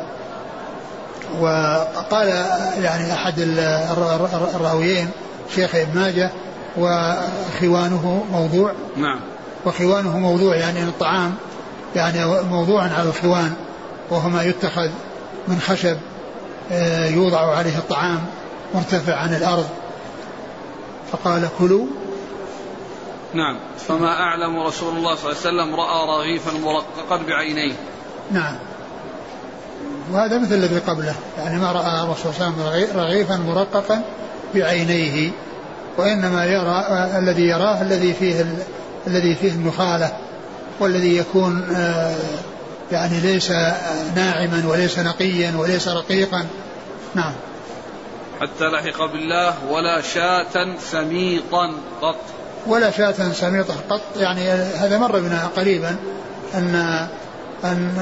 وقال يعني أحد الراويين شيخ ابن ماجه وخوانه موضوع. نعم. وخوانه موضوع يعني الطعام يعني موضوعا على الخوان وهو ما يتخذ من خشب يوضع عليه الطعام مرتفع عن الأرض، فقال كلوا. نعم. فما أعلم رسول الله صلى الله عليه وسلم رأى رغيفا مرققا بعينيه. نعم. وهذا مثل الذي قبله يعني ما رأى الرسول صلى الله عليه وسلم رغيفا مرققا بعينيه وإنما يرى الذي يراه الذي فيه الذي فيه النخالة والذي يكون يعني ليس ناعما وليس نقيا وليس رقيقا. نعم. حتى لحق بالله ولا شاة سميطا قط. ولا شاة سميطة قط، يعني هذا مر بنا قريبا أن أن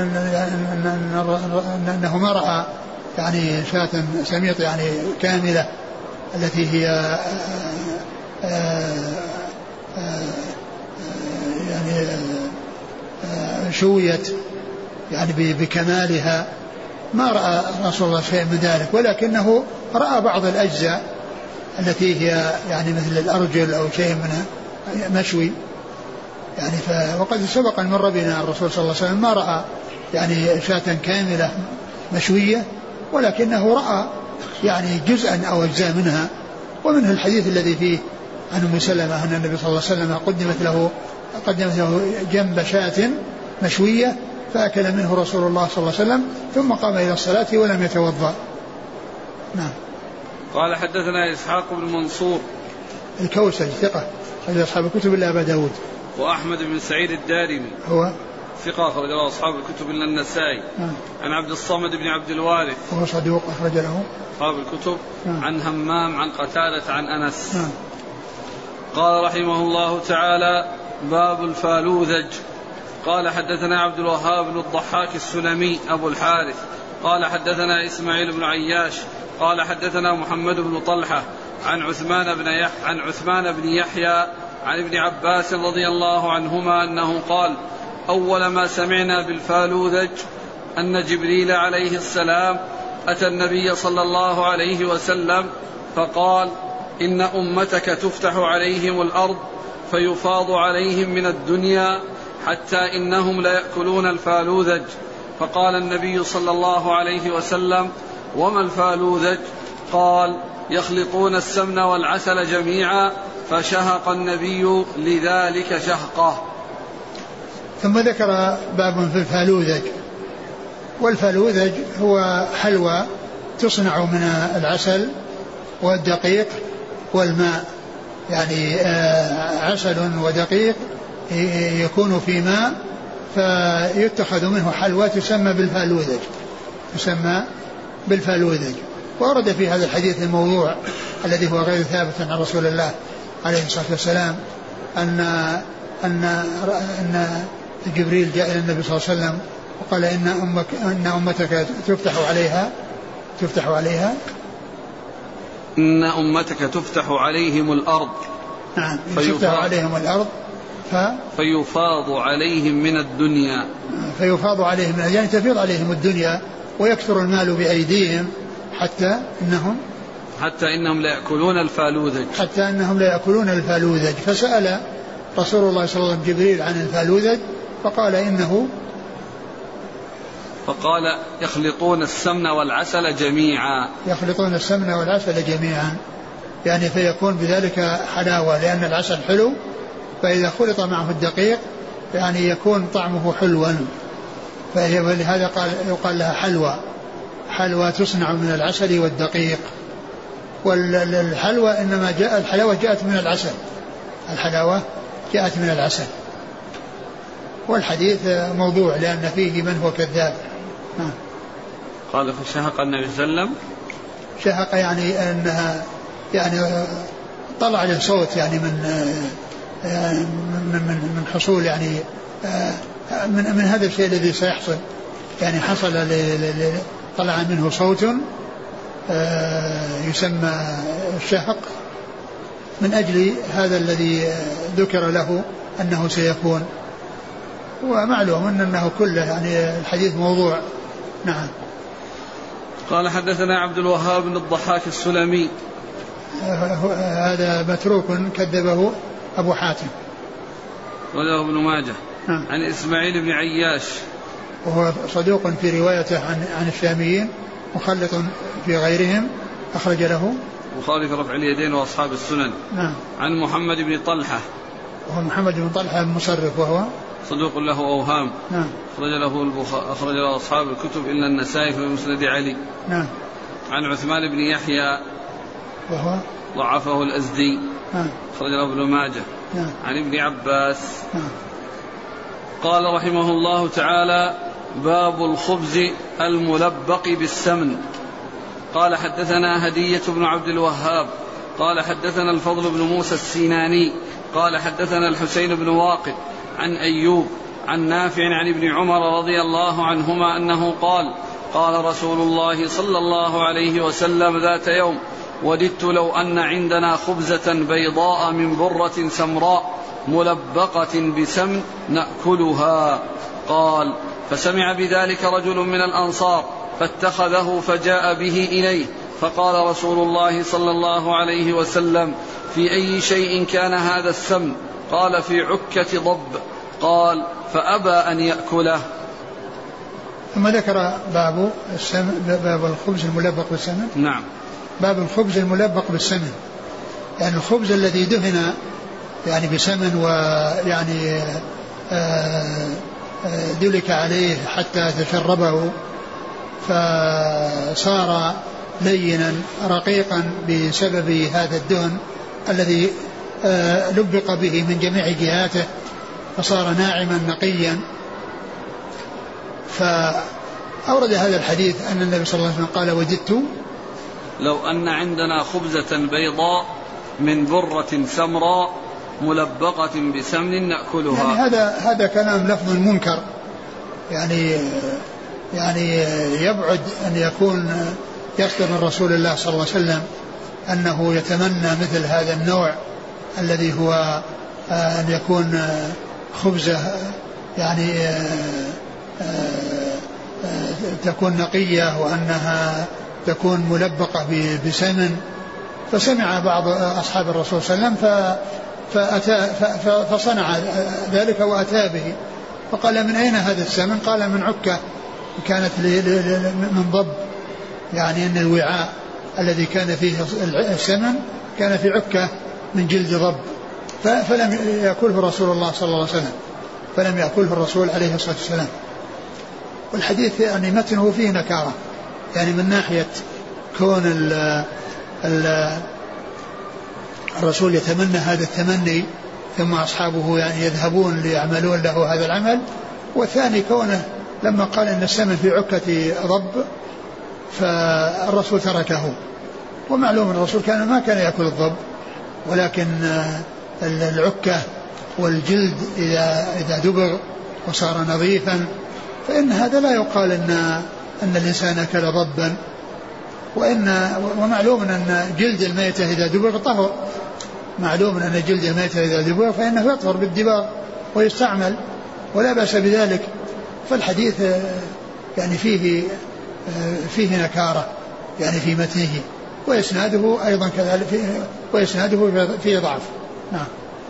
أنه ما رأى يعني شاة سميطة يعني كاملة التي هي يعني شويت يعني بكمالها، ما رأى رسول الله شيء من ذلك، ولكنه رأى بعض الأجزاء التي هي يعني مثل الأرجل أو شيء منها مشوي يعني ف... وقد سبق أن مر بنا الرسول صلى الله عليه وسلم ما رأى يعني شاة كاملة مشوية، ولكنه رأى يعني جزءا أو أجزاء منها. ومنه الحديث الذي فيه عن أم سلمة أن النبي صلى الله عليه وسلم قدمت له قدمت له جنب شاة مشوية فأكل منه رسول الله صلى الله عليه وسلم ثم قام إلى الصلاة ولم يتوضأ. نعم. قال حدثنا إسحاق بن منصور الكوسج ثقة أخرج أصحاب الكتب إلا أبا داود. وأحمد بن سعيد الدارمي هو ثقة أخرج له أصحاب الكتب إلا النسائي. نعم. عن عبد الصمد بن عبد الوارث وهو صدوق أخرج له أصحاب الكتب. نعم. عن همام عن قتادة عن أنس. نعم. قال رحمه الله تعالى باب الفالوذج. قال حدثنا عبد الوهاب بن الضحاك السلمي أبو الحارث قال حدثنا إسماعيل بن عياش قال حدثنا محمد بن طلحة عن عثمان بن يح عن عثمان بن يحيى عن ابن عباس رضي الله عنهما أنه قال أول ما سمعنا بالفالوذج أن جبريل عليه السلام أتى النبي صلى الله عليه وسلم فقال إن أمتك تفتح عليهم الأرض فيفاض عليهم من الدنيا حتى إنهم ليأكلون الفالوذج. فقال النبي صلى الله عليه وسلم وما الفالوذج؟ قال يخلطون السمن والعسل جميعا، فشهق النبي لذلك شهقه. ثم ذكر باب في الفالوذج. والفالوذج هو حلوى تصنع من العسل والدقيق والماء، يعني عسل ودقيق يكون في ماء فيتخذ منه حلوى تسمى بالفالوذج تسمى بالفالوذج. ورد في هذا الحديث الموضوع الذي هو غير ثابت عن رسول الله عليه الصلاة والسلام أن أن أن جبريل جاء إلى النبي صلى الله عليه وسلم وقال إن أمك إن أمتك تفتح عليها تفتح عليها إن أمتك تفتح عليهم الأرض. نعم. تفتح عليهم الأرض ف... فيفاض عليهم من الدنيا فيفاض عليهم من يعني تفيض عليهم الدنيا ويكثر المال بأيديهم حتى إنهم حتى إنهم لا يأكلون الفالوذج حتى إنهم لا يأكلون الفالوذج. فسأل رسول الله صلى الله عليه وسلم جبريل عن الفالوذج فقال إنه فقال يخلطون السمن والعسل جميعا يخلطون السمن والعسل جميعا يعني فيكون بذلك حلاوة لأن العسل حلو، فإذا خلط معه الدقيق يعني يكون طعمه حلوا، فلهذا قال يقال لها حلوى حلوى تصنع من العسل والدقيق. والحلوى إنما جاء الحلاوة جاءت من العسل الحلاوة جاءت من العسل. والحديث موضوع لأن فيه من هو كذاب. قال فشهق النبي صلى الله عليه وسلم شهق يعني أنها يعني طلع له صوت يعني من من من, من حصول يعني من من هذا الشيء الذي سيحصل يعني حصل طلع منه صوت يسمى الشهق من أجل هذا الذي ذكر له أنه سيكون. ومعلوم أنه كله يعني الحديث موضوع. نعم. قال حدثنا عبد الوهاب بن الضحاك السلمي هذا متروك كذبه أبو حاتم وله ابن ماجه. نعم. عن إسماعيل بن عياش وهو صدوق في روايته عن عن الشاميين مخلط في غيرهم أخرج له البخاري في رفع اليدين وأصحاب السنن. نعم. عن محمد بن طلحة وهو محمد بن طلحة المصرف وهو صدوق له أوهام. نعم. أخرج له البخاري أخرج له أصحاب الكتب إلا النسائي في مسند علي. نعم. عن عثمان بن يحيى وهو ضعفه الأزدي أخرجه ابن ماجه عن ابن عباس. قال رحمه الله تعالى: باب الخبز الملبق بالسمن. قال حدثنا هدية بن عبد الوهاب قال حدثنا الفضل بن موسى السيناني قال حدثنا الحسين بن واقد عن أيوب عن نافع عن ابن عمر رضي الله عنهما أنه قال: قال رسول الله صلى الله عليه وسلم ذات يوم: وددت لو أن عندنا خبزة بيضاء من برة سمراء ملبقة بسمن نأكلها. قال: فسمع بذلك رجل من الأنصار فاتخذه فجاء به إليه، فقال رسول الله صلى الله عليه وسلم: في أي شيء كان هذا السمن؟ قال: في عكة ضب. قال: فأبى أن يأكله. ثم ذكر باب السمن، باب الخبز الملبق بالسمن. نعم. باب الخبز الملبق بالسمن، يعني الخبز الذي دهن يعني بسمن ويعني دلك عليه حتى تشربه فصار لينا رقيقا بسبب هذا الدهن الذي لبق به من جميع جهاته، فصار ناعما نقيا. فأورد هذا الحديث أن النبي صلى الله عليه وسلم قال: وددت لو أن عندنا خبزة بيضاء من برة سمراء ملبقة بسمن نأكلها. يعني هذا هذا كلام لفظ منكر، يعني يعني يبعد أن يكون يصدر من رسول الله صلى الله عليه وسلم أنه يتمنى مثل هذا النوع الذي هو أن يكون خبزة يعني تكون نقية وأنها تكون ملبقة بسمن. فسمع بعض أصحاب الرسول صلى الله عليه وسلم فأتى فصنع ذلك وأتى به، فقال: من أين هذا السمن؟ قال: من عكة كانت من ضب، يعني أن الوعاء الذي كان فيه السمن كان في عكة من جلد ضب، فلم يأكله رسول الله صلى الله عليه وسلم، فلم يأكله الرسول عليه الصلاة والسلام. والحديث يعني متنه فيه نكارة، يعني من ناحية كون ال ال الرسول يتمنى هذا التمني ثم أصحابه يعني يذهبون ليعملون له هذا العمل، والثاني كونه لما قال إن السمن في عكة ضب فالرسول تركه. ومعلوم الرسول كان ما كان يأكل الضب، ولكن العكة والجلد إذا إذا دبغ وصار نظيفا فإن هذا لا يقال إن أن الإنسان أكل ضبا. وإن ومعلوم أن جلد الميتة إذا دبغ طهر، معلوم أن جلد الميتة إذا دبغ فإنه يطهر بالدباغ ويستعمل ولا بأس بذلك. فالحديث يعني فيه فيه نكارة يعني في متنه، وإسناده أيضا كذلك فيه، وإسناده فيه ضعف. نعم.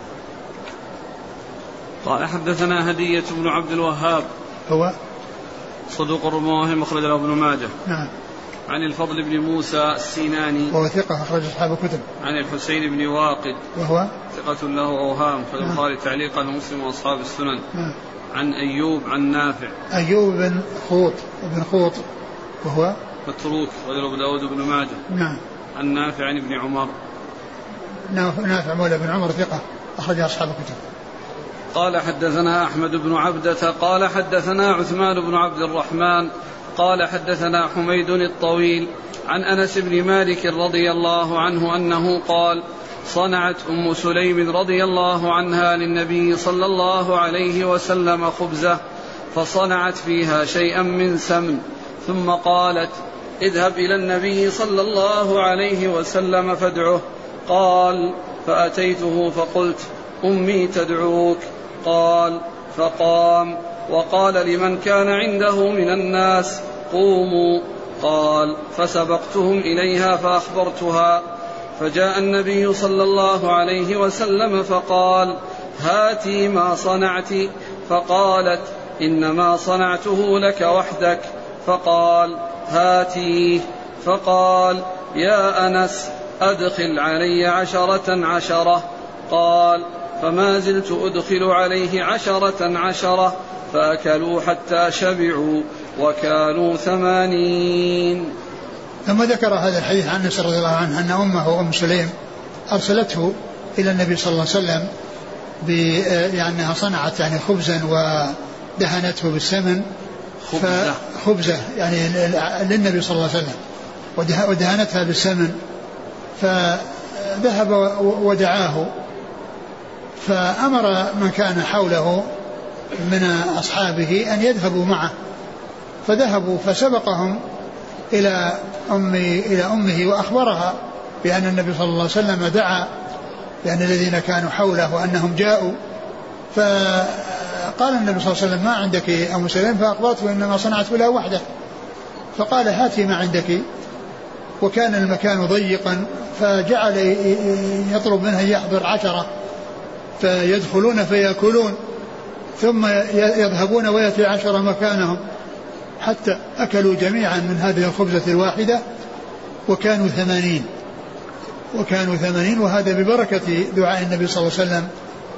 قال: حدثنا هدية بن عبد الوهاب هو صدوق الرماه أخرج له ابن ماجه. نعم. عن الفضل بن موسى السيناني وهو ثقة أخرج أصحاب الكتب. عن الحسين بن واقد وهو ثقة له أوهام أخرج البخاري تعليقا ومسلم وأصحاب السنن. نعم. عن أيوب عن نافع أيوب بن خوط بن خوط وهو متروك أخرج أبو داود بن ماجه. نعم. عن نافع عن ابن عمر. نافع مولى بن عمر ثقة أخرج أصحاب الكتب. قال: حدثنا أحمد بن عبدة قال حدثنا عثمان بن عبد الرحمن قال حدثنا حميد الطويل عن أنس بن مالك رضي الله عنه أنه قال: صنعت أم سليم رضي الله عنها للنبي صلى الله عليه وسلم خبزة، فصنعت فيها شيئا من سمن، ثم قالت: اذهب إلى النبي صلى الله عليه وسلم فادعه. قال: فأتيته فقلت: أمي تدعوك. قال: فقام وقال لمن كان عنده من الناس: قوموا. قال: فسبقتهم إليها فأخبرتها، فجاء النبي صلى الله عليه وسلم فقال: هاتي ما صنعت. فقالت: إنما صنعته لك وحدك. فقال: هاتيه. فقال: يا أنس أدخل علي عشرة عشرة. قال: فما زلت أدخل عليه عشرة عشرة، فأكلوا حتى شبعوا وكانوا ثمانين. ثم ذكر هذا الحديث عن أنس رضي الله عنه أن أمه أم سليم أرسلته إلى النبي صلى الله عليه وسلم بأنها صنعت يعني خبزا ودهنته بالسمن. خبزة, خبزة يعني للنبي صلى الله عليه وسلم ودهنتها بالسمن. فذهب ودعاه فأمر من كان حوله من أصحابه أن يذهبوا معه، فذهبوا فسبقهم إلى أمي إلى أمه وأخبرها بأن النبي صلى الله عليه وسلم دعا يعني الذين كانوا حوله وأنهم جاءوا. فقال النبي صلى الله عليه وسلم ما عندك أم سليم؟ فأخبرت إنما صنعت بلا وحده. فقال هاتي ما عندك. وكان المكان ضيقا فجعل يطلب منها يحضر عشرة فيدخلون فيأكلون ثم يذهبون ويأتي عشرة مكانهم حتى أكلوا جميعا من هذه الخبزة الواحدة وكانوا ثمانين وكانوا ثمانين وهذا ببركة دعاء النبي صلى الله عليه وسلم،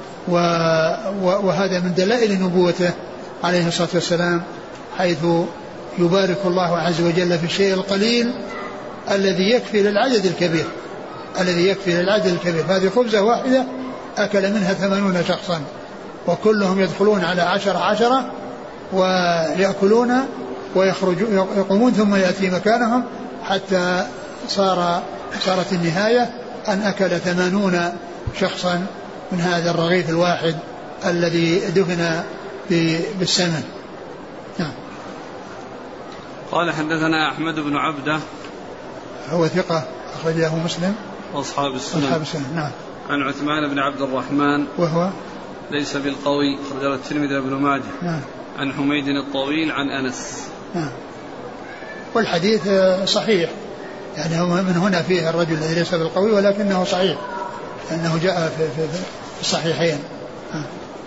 وهذا من دلائل نبوته عليه الصلاة والسلام، حيث يبارك الله عز وجل في الشيء القليل الذي يكفي للعدد الكبير الذي يكفي للعدد الكبير. هذه خبزة واحدة أكل منها ثمانون شخصا وكلهم يدخلون على عشرة عشرة ويأكلون ويخرجون يقومون ثم يأتي مكانهم حتى صار صارت النهاية أن أكل ثمانون شخصا من هذا الرغيف الواحد الذي دهن بالسمن. نعم. قال حدثنا أحمد بن عبده هو ثقة أخرجه مسلم وأصحاب السنن. أصحاب السنن. نعم. عن عثمان بن عبد الرحمن وهو ليس بالقوي أخرجه الترمذي وابن ماجه. نعم. عن حميد الطويل عن أنس. نعم. والحديث صحيح يعني هو من هنا فيه الرجل الذي ليس بالقوي ولكنه صحيح لأنه جاء في, في, في الصحيحين. نعم.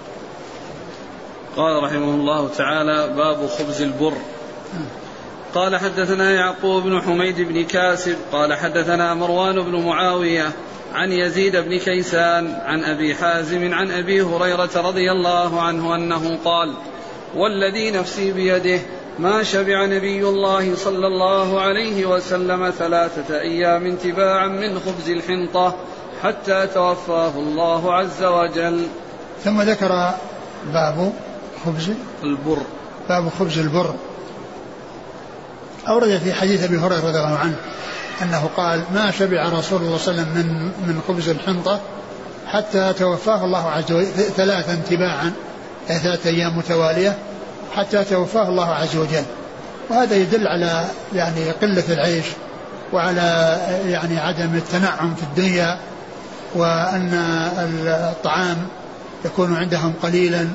قال رحمه الله تعالى باب خبز البر. نعم. قال حدثنا يعقوب بن حميد بن كاسب قال حدثنا مروان بن معاوية عن يزيد بن كيسان عن أبي حازم عن أبي هريرة رضي الله عنه أنه قال والذي نفسي بيده ما شبع نبي الله صلى الله عليه وسلم ثلاثة أيام تباعا من خبز الحنطة حتى توفاه الله عز وجل. ثم ذكر باب خبز البر باب خبز البر. أورد في حديث أبي هريرة رضي الله عنه أنه قال ما شبع رسول الله صلى الله عليه وسلم من, من خبز الحنطة حتى توفاه الله عز وجل ثلاثا تباعا ثلاثة أيام متوالية حتى توفاه الله عز وجل. وهذا يدل على يعني قلة العيش وعلى يعني عدم التنعم في الدنيا وأن الطعام يكون عندهم قليلا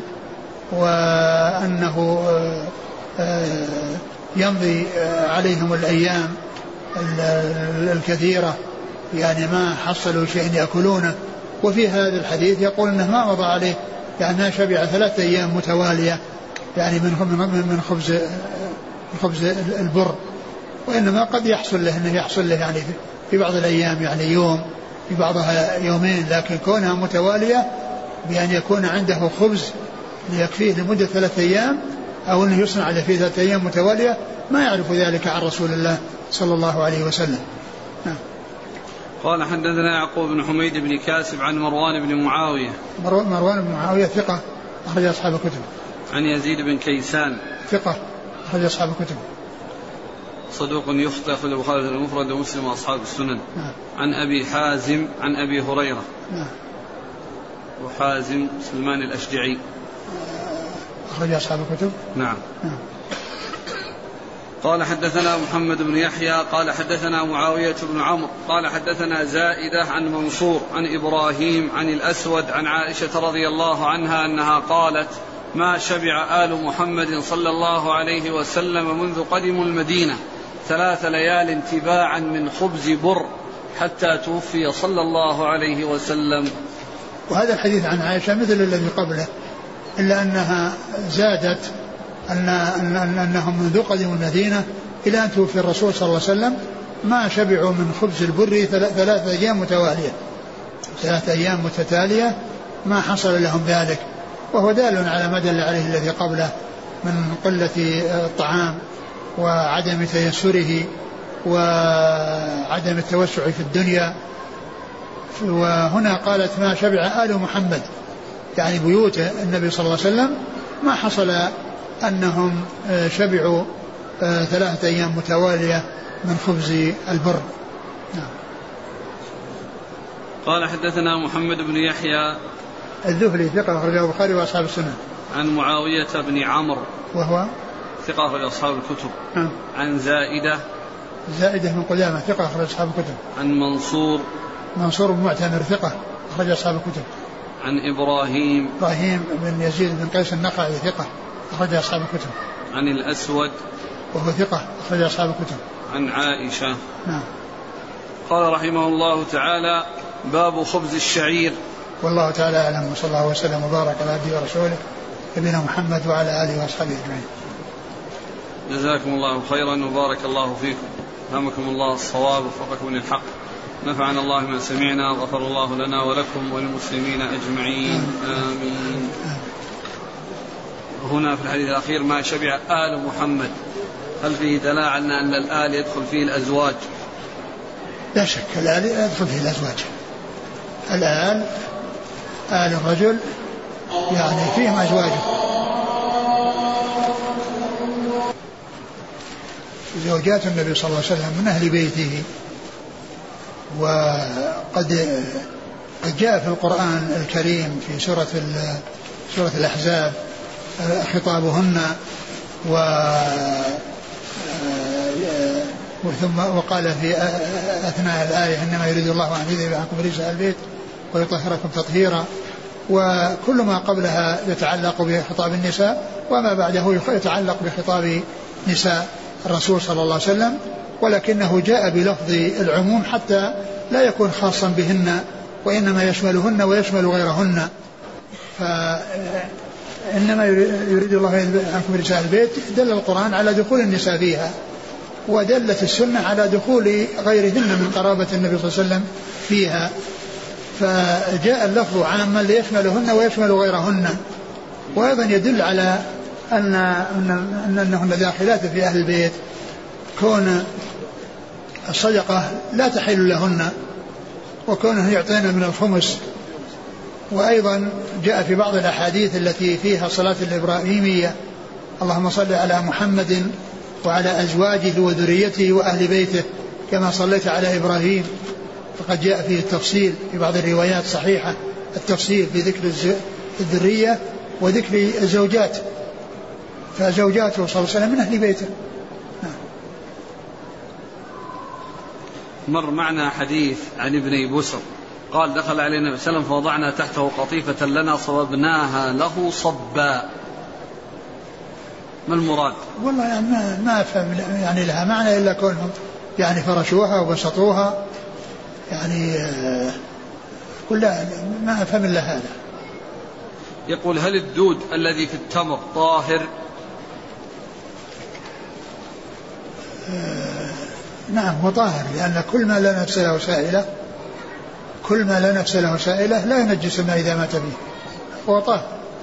وأنه يمضي عليهم الأيام الكثيرة يعني ما حصلوا شيء يأكلونه. وفي هذا الحديث يقول أنه ما مضى عليه يعني ما شبع ثلاثة أيام متوالية يعني من من خبز خبز البر، وإنما قد يحصل له أنه يحصل له يعني في بعض الأيام يعني يوم في بعضها يومين، لكن كونها متوالية بأن يكون عنده خبز يكفيه لمدة ثلاثة أيام أو أنه يصنع له في ثلاثة أيام متوالية ما يعرف ذلك عن رسول الله صلى الله عليه وسلم. نعم. قال حدثنا يعقوب بن حميد بن كاسب عن مروان بن معاوية مروان بن معاوية ثقة أخرج أصحاب الكتب. عن يزيد بن كيسان ثقة أخرج أصحاب الكتب. صدوق يخطئ أخرج البخاري في المفرد ومسلم وأصحاب السنن. نعم. عن أبي حازم عن أبي هريرة. نعم. وحازم سلمان الأشجعي أخرج أصحاب الكتب. نعم. نعم. قال حدثنا محمد بن يحيى قال حدثنا معاوية بن عمرو قال حدثنا زائدة عن منصور عن إبراهيم عن الأسود عن عائشة رضي الله عنها أنها قالت ما شبع آل محمد صلى الله عليه وسلم منذ قدموا المدينة ثلاث ليال تباعا من خبز بر حتى توفي صلى الله عليه وسلم. وهذا الحديث عن عائشة مثل الذي قبله إلا أنها زادت أن أنهم منذ قدموا المدينة إلى أن توفي الرسول صلى الله عليه وسلم ما شبعوا من خبز البر ثلاثة أيام متوالية ثلاثة أيام متتالية ما حصل لهم ذلك، وهو دال على ما دل عليه الذي قبله من قلة الطعام وعدم تيسره وعدم التوسع في الدنيا. وهنا قالت ما شبع آل محمد يعني بيوت النبي صلى الله عليه وسلم ما حصل أنهم شبعوا ثلاثة أيام متوالية من خبز البر. نعم. قال حدثنا محمد بن يحيى الذهلي ثقة أخرجه البخاري وأصحاب السنن. عن معاوية بن عمرو وهو ثقة أخرج أصحاب الكتب. نعم. عن زائدة زائدة بن قدامة ثقة أخرج أصحاب الكتب. عن منصور منصور بن معتمر ثقة أخرج أصحاب الكتب. عن إبراهيم إبراهيم بن يزيد بن قيس النخعي ثقة أخرج أصحاب الكتب. عن الأسود وهو ثقة أخرج أصحاب الكتب. عن عائشة. نعم. قال رحمه الله تعالى باب خبز الشعير. والله تعالى أعلم وصلى الله وسلم وبارك على عبده ورسوله نبينا محمد وعلى آله وأصحابه أجمعين. جزاكم الله خيرا وبارك الله فيكم، ألهمكم الله الصواب ووفقكم للحق، نفعنا الله ما سمعنا، غفر الله لنا ولكم وللمسلمين أجمعين آمين. هنا في الحديث الأخير ما شبع آل محمد، هل فيه دلالة على أن الآل يدخل فيه الأزواج؟ لا شك الآل يدخل فيه الأزواج. الآل آل الرجل يعني فيهم أزواجه، زوجات النبي صلى الله عليه وسلم من أهل بيته. وقد قد جاء في القرآن الكريم في سورة سورة الأحزاب خطابهن و ثم وقال في أثناء الآية إنما يريد الله أن يذهب عنكم رجس البيت ويطهركم تطهيرا. وكل ما قبلها يتعلق بخطاب النساء وما بعده يتعلق بخطاب نساء الرسول صلى الله عليه وسلم، ولكنه جاء بلفظ العموم حتى لا يكون خاصا بهن وإنما يشملهن ويشمل غيرهن. فإنما يريد الله عنكم رجس البيت دل القرآن على دخول النساء فيها، ودلت السنة على دخول غيرهن من قرابة النبي صلى الله عليه وسلم فيها، فجاء اللفظ عاما ليشملهن ويشمل غيرهن. وأيضا يدل على أن أنهن داخلات في أهل البيت، كون الصدقة لا تحل لهن وكونه يعطينا من الخمس. وأيضا جاء في بعض الأحاديث التي فيها صلاة الإبراهيمية اللهم صل على محمد وعلى أزواجه وذريته وأهل بيته كما صليت على إبراهيم، فقد جاء فيه التفصيل في بعض الروايات صحيحة، التفصيل في ذكر الذرية وذكر الزوجات، فزوجاته صلى الله عليه وسلم من أهل بيته. مر معنا حديث عن ابن بسر قال دخل علينا النبي صلى الله عليه وسلم فوضعنا تحته قطيفة لنا صببناها له صبا، ما المراد؟ والله يعني ما ما أفهم يعني لها معنى إلا كونهم يعني فرشوها وبسطوها، يعني كلها ما أفهم إلا هذا. يقول هل الدود الذي في التمر طاهر؟ آه نعم هو طاهر، لأن كل ما لا نفس له سائلة كل ما لا نفس له سائلة لا ينجس الماء إذا مات به، هو طاهر.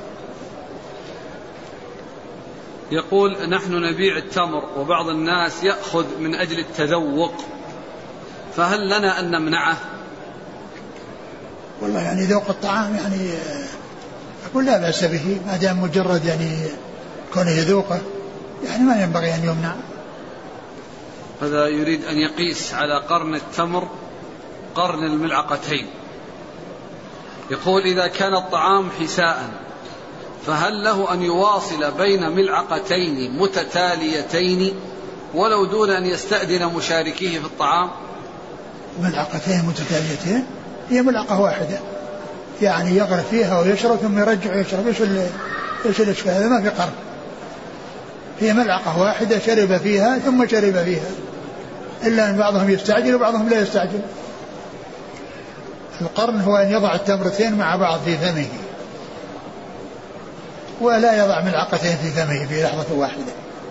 يقول نحن نبيع التمر وبعض الناس يأخذ من أجل التذوق، فهل لنا أن نمنعه؟ والله يعني ذوق الطعام يعني أقول لا بأس به ما دام مجرد يعني كونه يذوقه، يعني ما ينبغي أن يمنع. هذا يريد أن يقيس على قرن التمر قرن الملعقتين. يقول إذا كان الطعام حساء فهل له أن يواصل بين ملعقتين متتاليتين ولو دون أن يستأذن مشاركيه في الطعام؟ ملعقتين متتاليتين هي ملعقة واحدة، يعني يغرف فيها ويشرب ثم يرجع ويشرب. ايش الاشكال؟ هذا ما في قرن، هي ملعقة واحدة شرب فيها ثم شرب فيها، إلا أن بعضهم يستعجل وبعضهم لا يستعجل. القرن هو أن يضع التمرتين مع بعض في فمه ولا يضع ملعقتين في فمه في لحظة واحدة.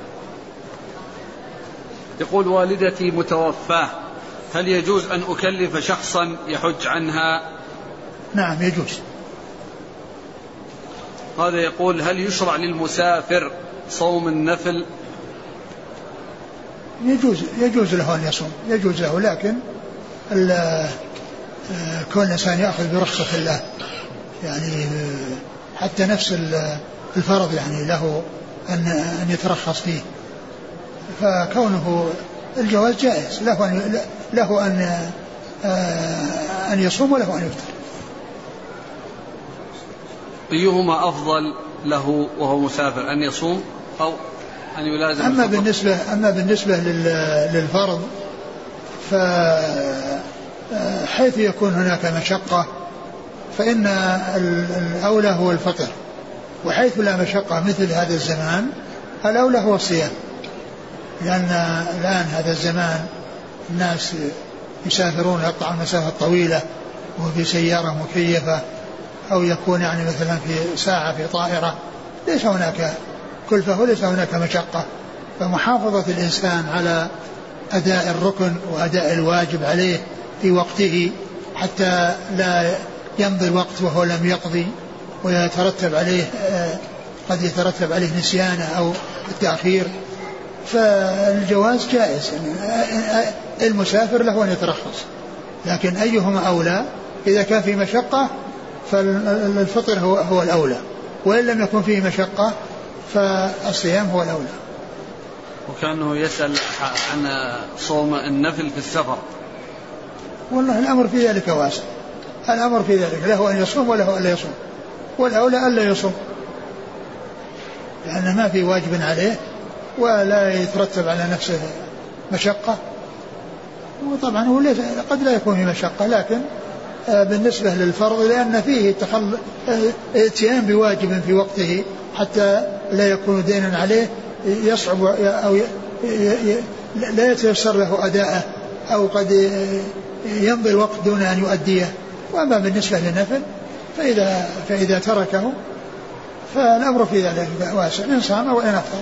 يقول والدتي متوفاة، هل يجوز أن أكلف شخصا يحج عنها؟ نعم يجوز. هذا يقول هل يشرع للمسافر صوم النفل؟ يجوز يجوز له أن يصوم، يجوز له، لكن كون الإنسان يأخذ برخصة الله يعني حتى نفس الفرض يعني له أن أن يترخص فيه، فكونه الجواز جائز له أن له أن أن يصوم وله أن يفطر. أيهما أفضل له وهو مسافر، أن يصوم أو أن يلازم؟ أما بالنسبة أما بالنسبة للفرض فحيث يكون هناك مشقة فإن الأولى هو الفطر، وحيث لا مشقة مثل هذا الزمان الأولى هو الصيام، لأن الآن هذا الزمان الناس يسافرون يقطعون المسافة الطويلة وفي سيارة مكيفة أو يكون يعني مثلا في ساعة في طائرة، ليس هناك كلفة وليس هناك مشقة، فمحافظة الإنسان على أداء الركن وأداء الواجب عليه في وقته حتى لا يمضي الوقت وهو لم يقضي ويترتب عليه قد يترتب عليه نسيانه أو التأخير، فالجواز جائز يعني المسافر له أن يترخص، لكن أيهما أولى؟ إذا كان في مشقة فالفطر هو, هو الأولى، وإن لم يكن فيه مشقة فالصيام هو الأولى. وكأنه يسأل عن صوم النفل في السفر. والله الأمر في ذلك واسع، الأمر في ذلك له أن يصوم وله ألا يصوم، والأولى ألا يصوم لأن ما في واجب عليه ولا يترتب على نفسه مشقة، وطبعا هو قد لا يكون في مشقة، لكن بالنسبة للفرض لأن فيه اتيان بواجب في وقته حتى لا يكون دينا عليه يصعب أو لا يتيسر له أداءه أو قد يمضي الوقت دون أن يؤديه. وأما بالنسبة للنفل فإذا, فإذا تركه فالأمر في ذلك واسع، إن صام وإن أفطر.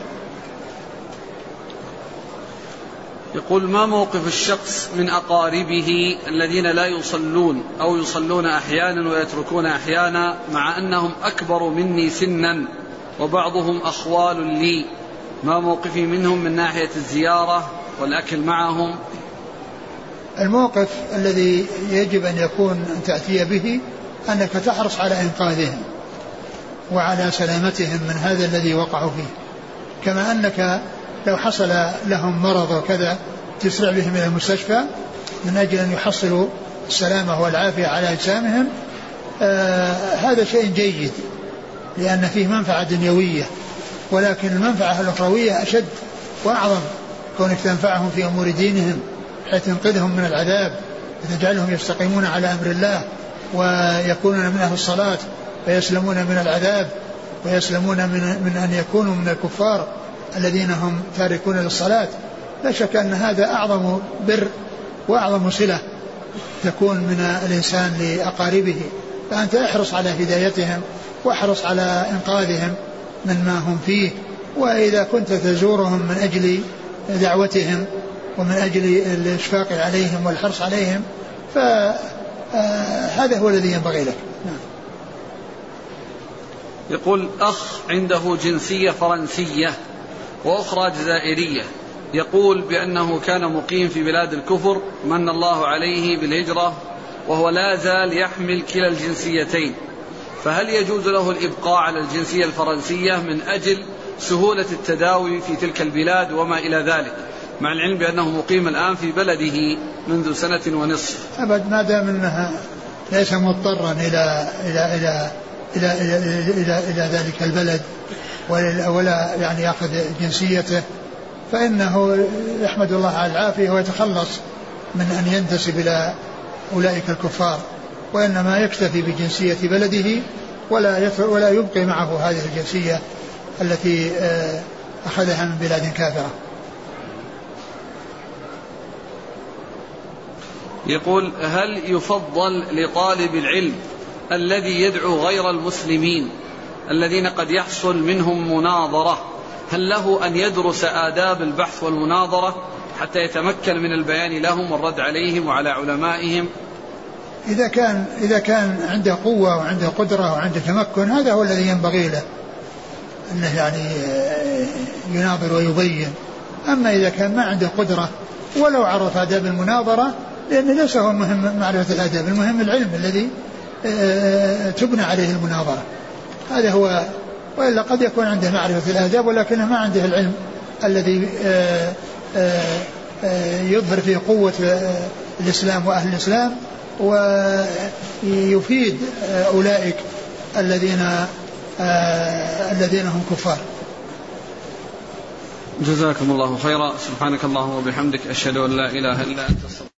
يقول: ما موقف الشخص من أقاربه الذين لا يصلون أو يصلون أحيانا ويتركون أحيانا مع أنهم أكبر مني سنا وبعضهم أخوال لي، ما موقفي منهم من ناحية الزيارة والأكل معهم؟ الموقف الذي يجب أن يكون أن تأتي به أنك تحرص على إنقاذهم وعلى سلامتهم من هذا الذي وقعوا فيه، كما أنك لو حصل لهم مرض وكذا تسرع بهم إلى المستشفى من أجل أن يحصلوا السلامة والعافية على أجسامهم. آه هذا شيء جيد لأن فيه منفعة دنيوية، ولكن المنفعة الأخروية أشد وأعظم، كونك تنفعهم في أمور دينهم حيث تنقذهم من العذاب وتجعلهم يستقيمون على أمر الله ويكونون من أهل الصلاة ويسلمون من العذاب ويسلمون من, من أن يكونوا من الكفار الذين هم تاركون للصلاة. لا شك أن هذا أعظم بر وأعظم صلة تكون من الإنسان لأقاربه، فأنت احرص على هدايتهم واحرص على إنقاذهم من ما هم فيه، وإذا كنت تزورهم من أجل دعوتهم ومن أجل الإشفاق عليهم والحرص عليهم فهذا هو الذي ينبغي لك. نعم. يقول: أخ عنده جنسية فرنسية وأخرى جزائرية، يقول بأنه كان مقيم في بلاد الكفر من الله عليه بالهجرة وهو لا زال يحمل كلا الجنسيتين، فهل يجوز له الإبقاء على الجنسية الفرنسية من أجل سهولة التداوي في تلك البلاد وما إلى ذلك، مع العلم بأنه مقيم الآن في بلده منذ سنة ونصف؟ أبد، ما دام أنها ليس مضطرا إلى إلى إلى إلى إلى, إلى, إلى, إلى ذلك البلد ولا يعني يأخذ جنسيته، فإنه يحمد الله على العافية ويتخلص من أن ينتسب إلى أولئك الكفار، وإنما يكتفي بجنسية بلده ولا ولا يبقي معه هذه الجنسية التي أخذها من بلاد كافرة. يقول: هل يفضل لطالب العلم الذي يدعو غير المسلمين الذين قد يحصل منهم مناظرة، هل له أن يدرس آداب البحث والمناظرة حتى يتمكن من البيان لهم والرد عليهم وعلى علمائهم؟ إذا كان إذا كان عنده قوة وعنده قدرة وعنده تمكن هذا هو الذي ينبغي له، أنه يعني يناظر ويبين، أما إذا كان ما عنده قدرة ولو عرف آداب المناظرة، لأن ليس هو المهم معرفة الآداب، المهم العلم الذي تبنى عليه المناظرة، هذا هو. وإلا قد يكون عنده معرفة الآداب ولكنه ما عنده العلم الذي يظهر فيه قوة الإسلام وأهل الإسلام ويفيد أولئك الذين الذين هم كفار. جزاكم الله خيرا. سبحانك اللهم وبحمدك، أشهد أن لا إله إلا أنت.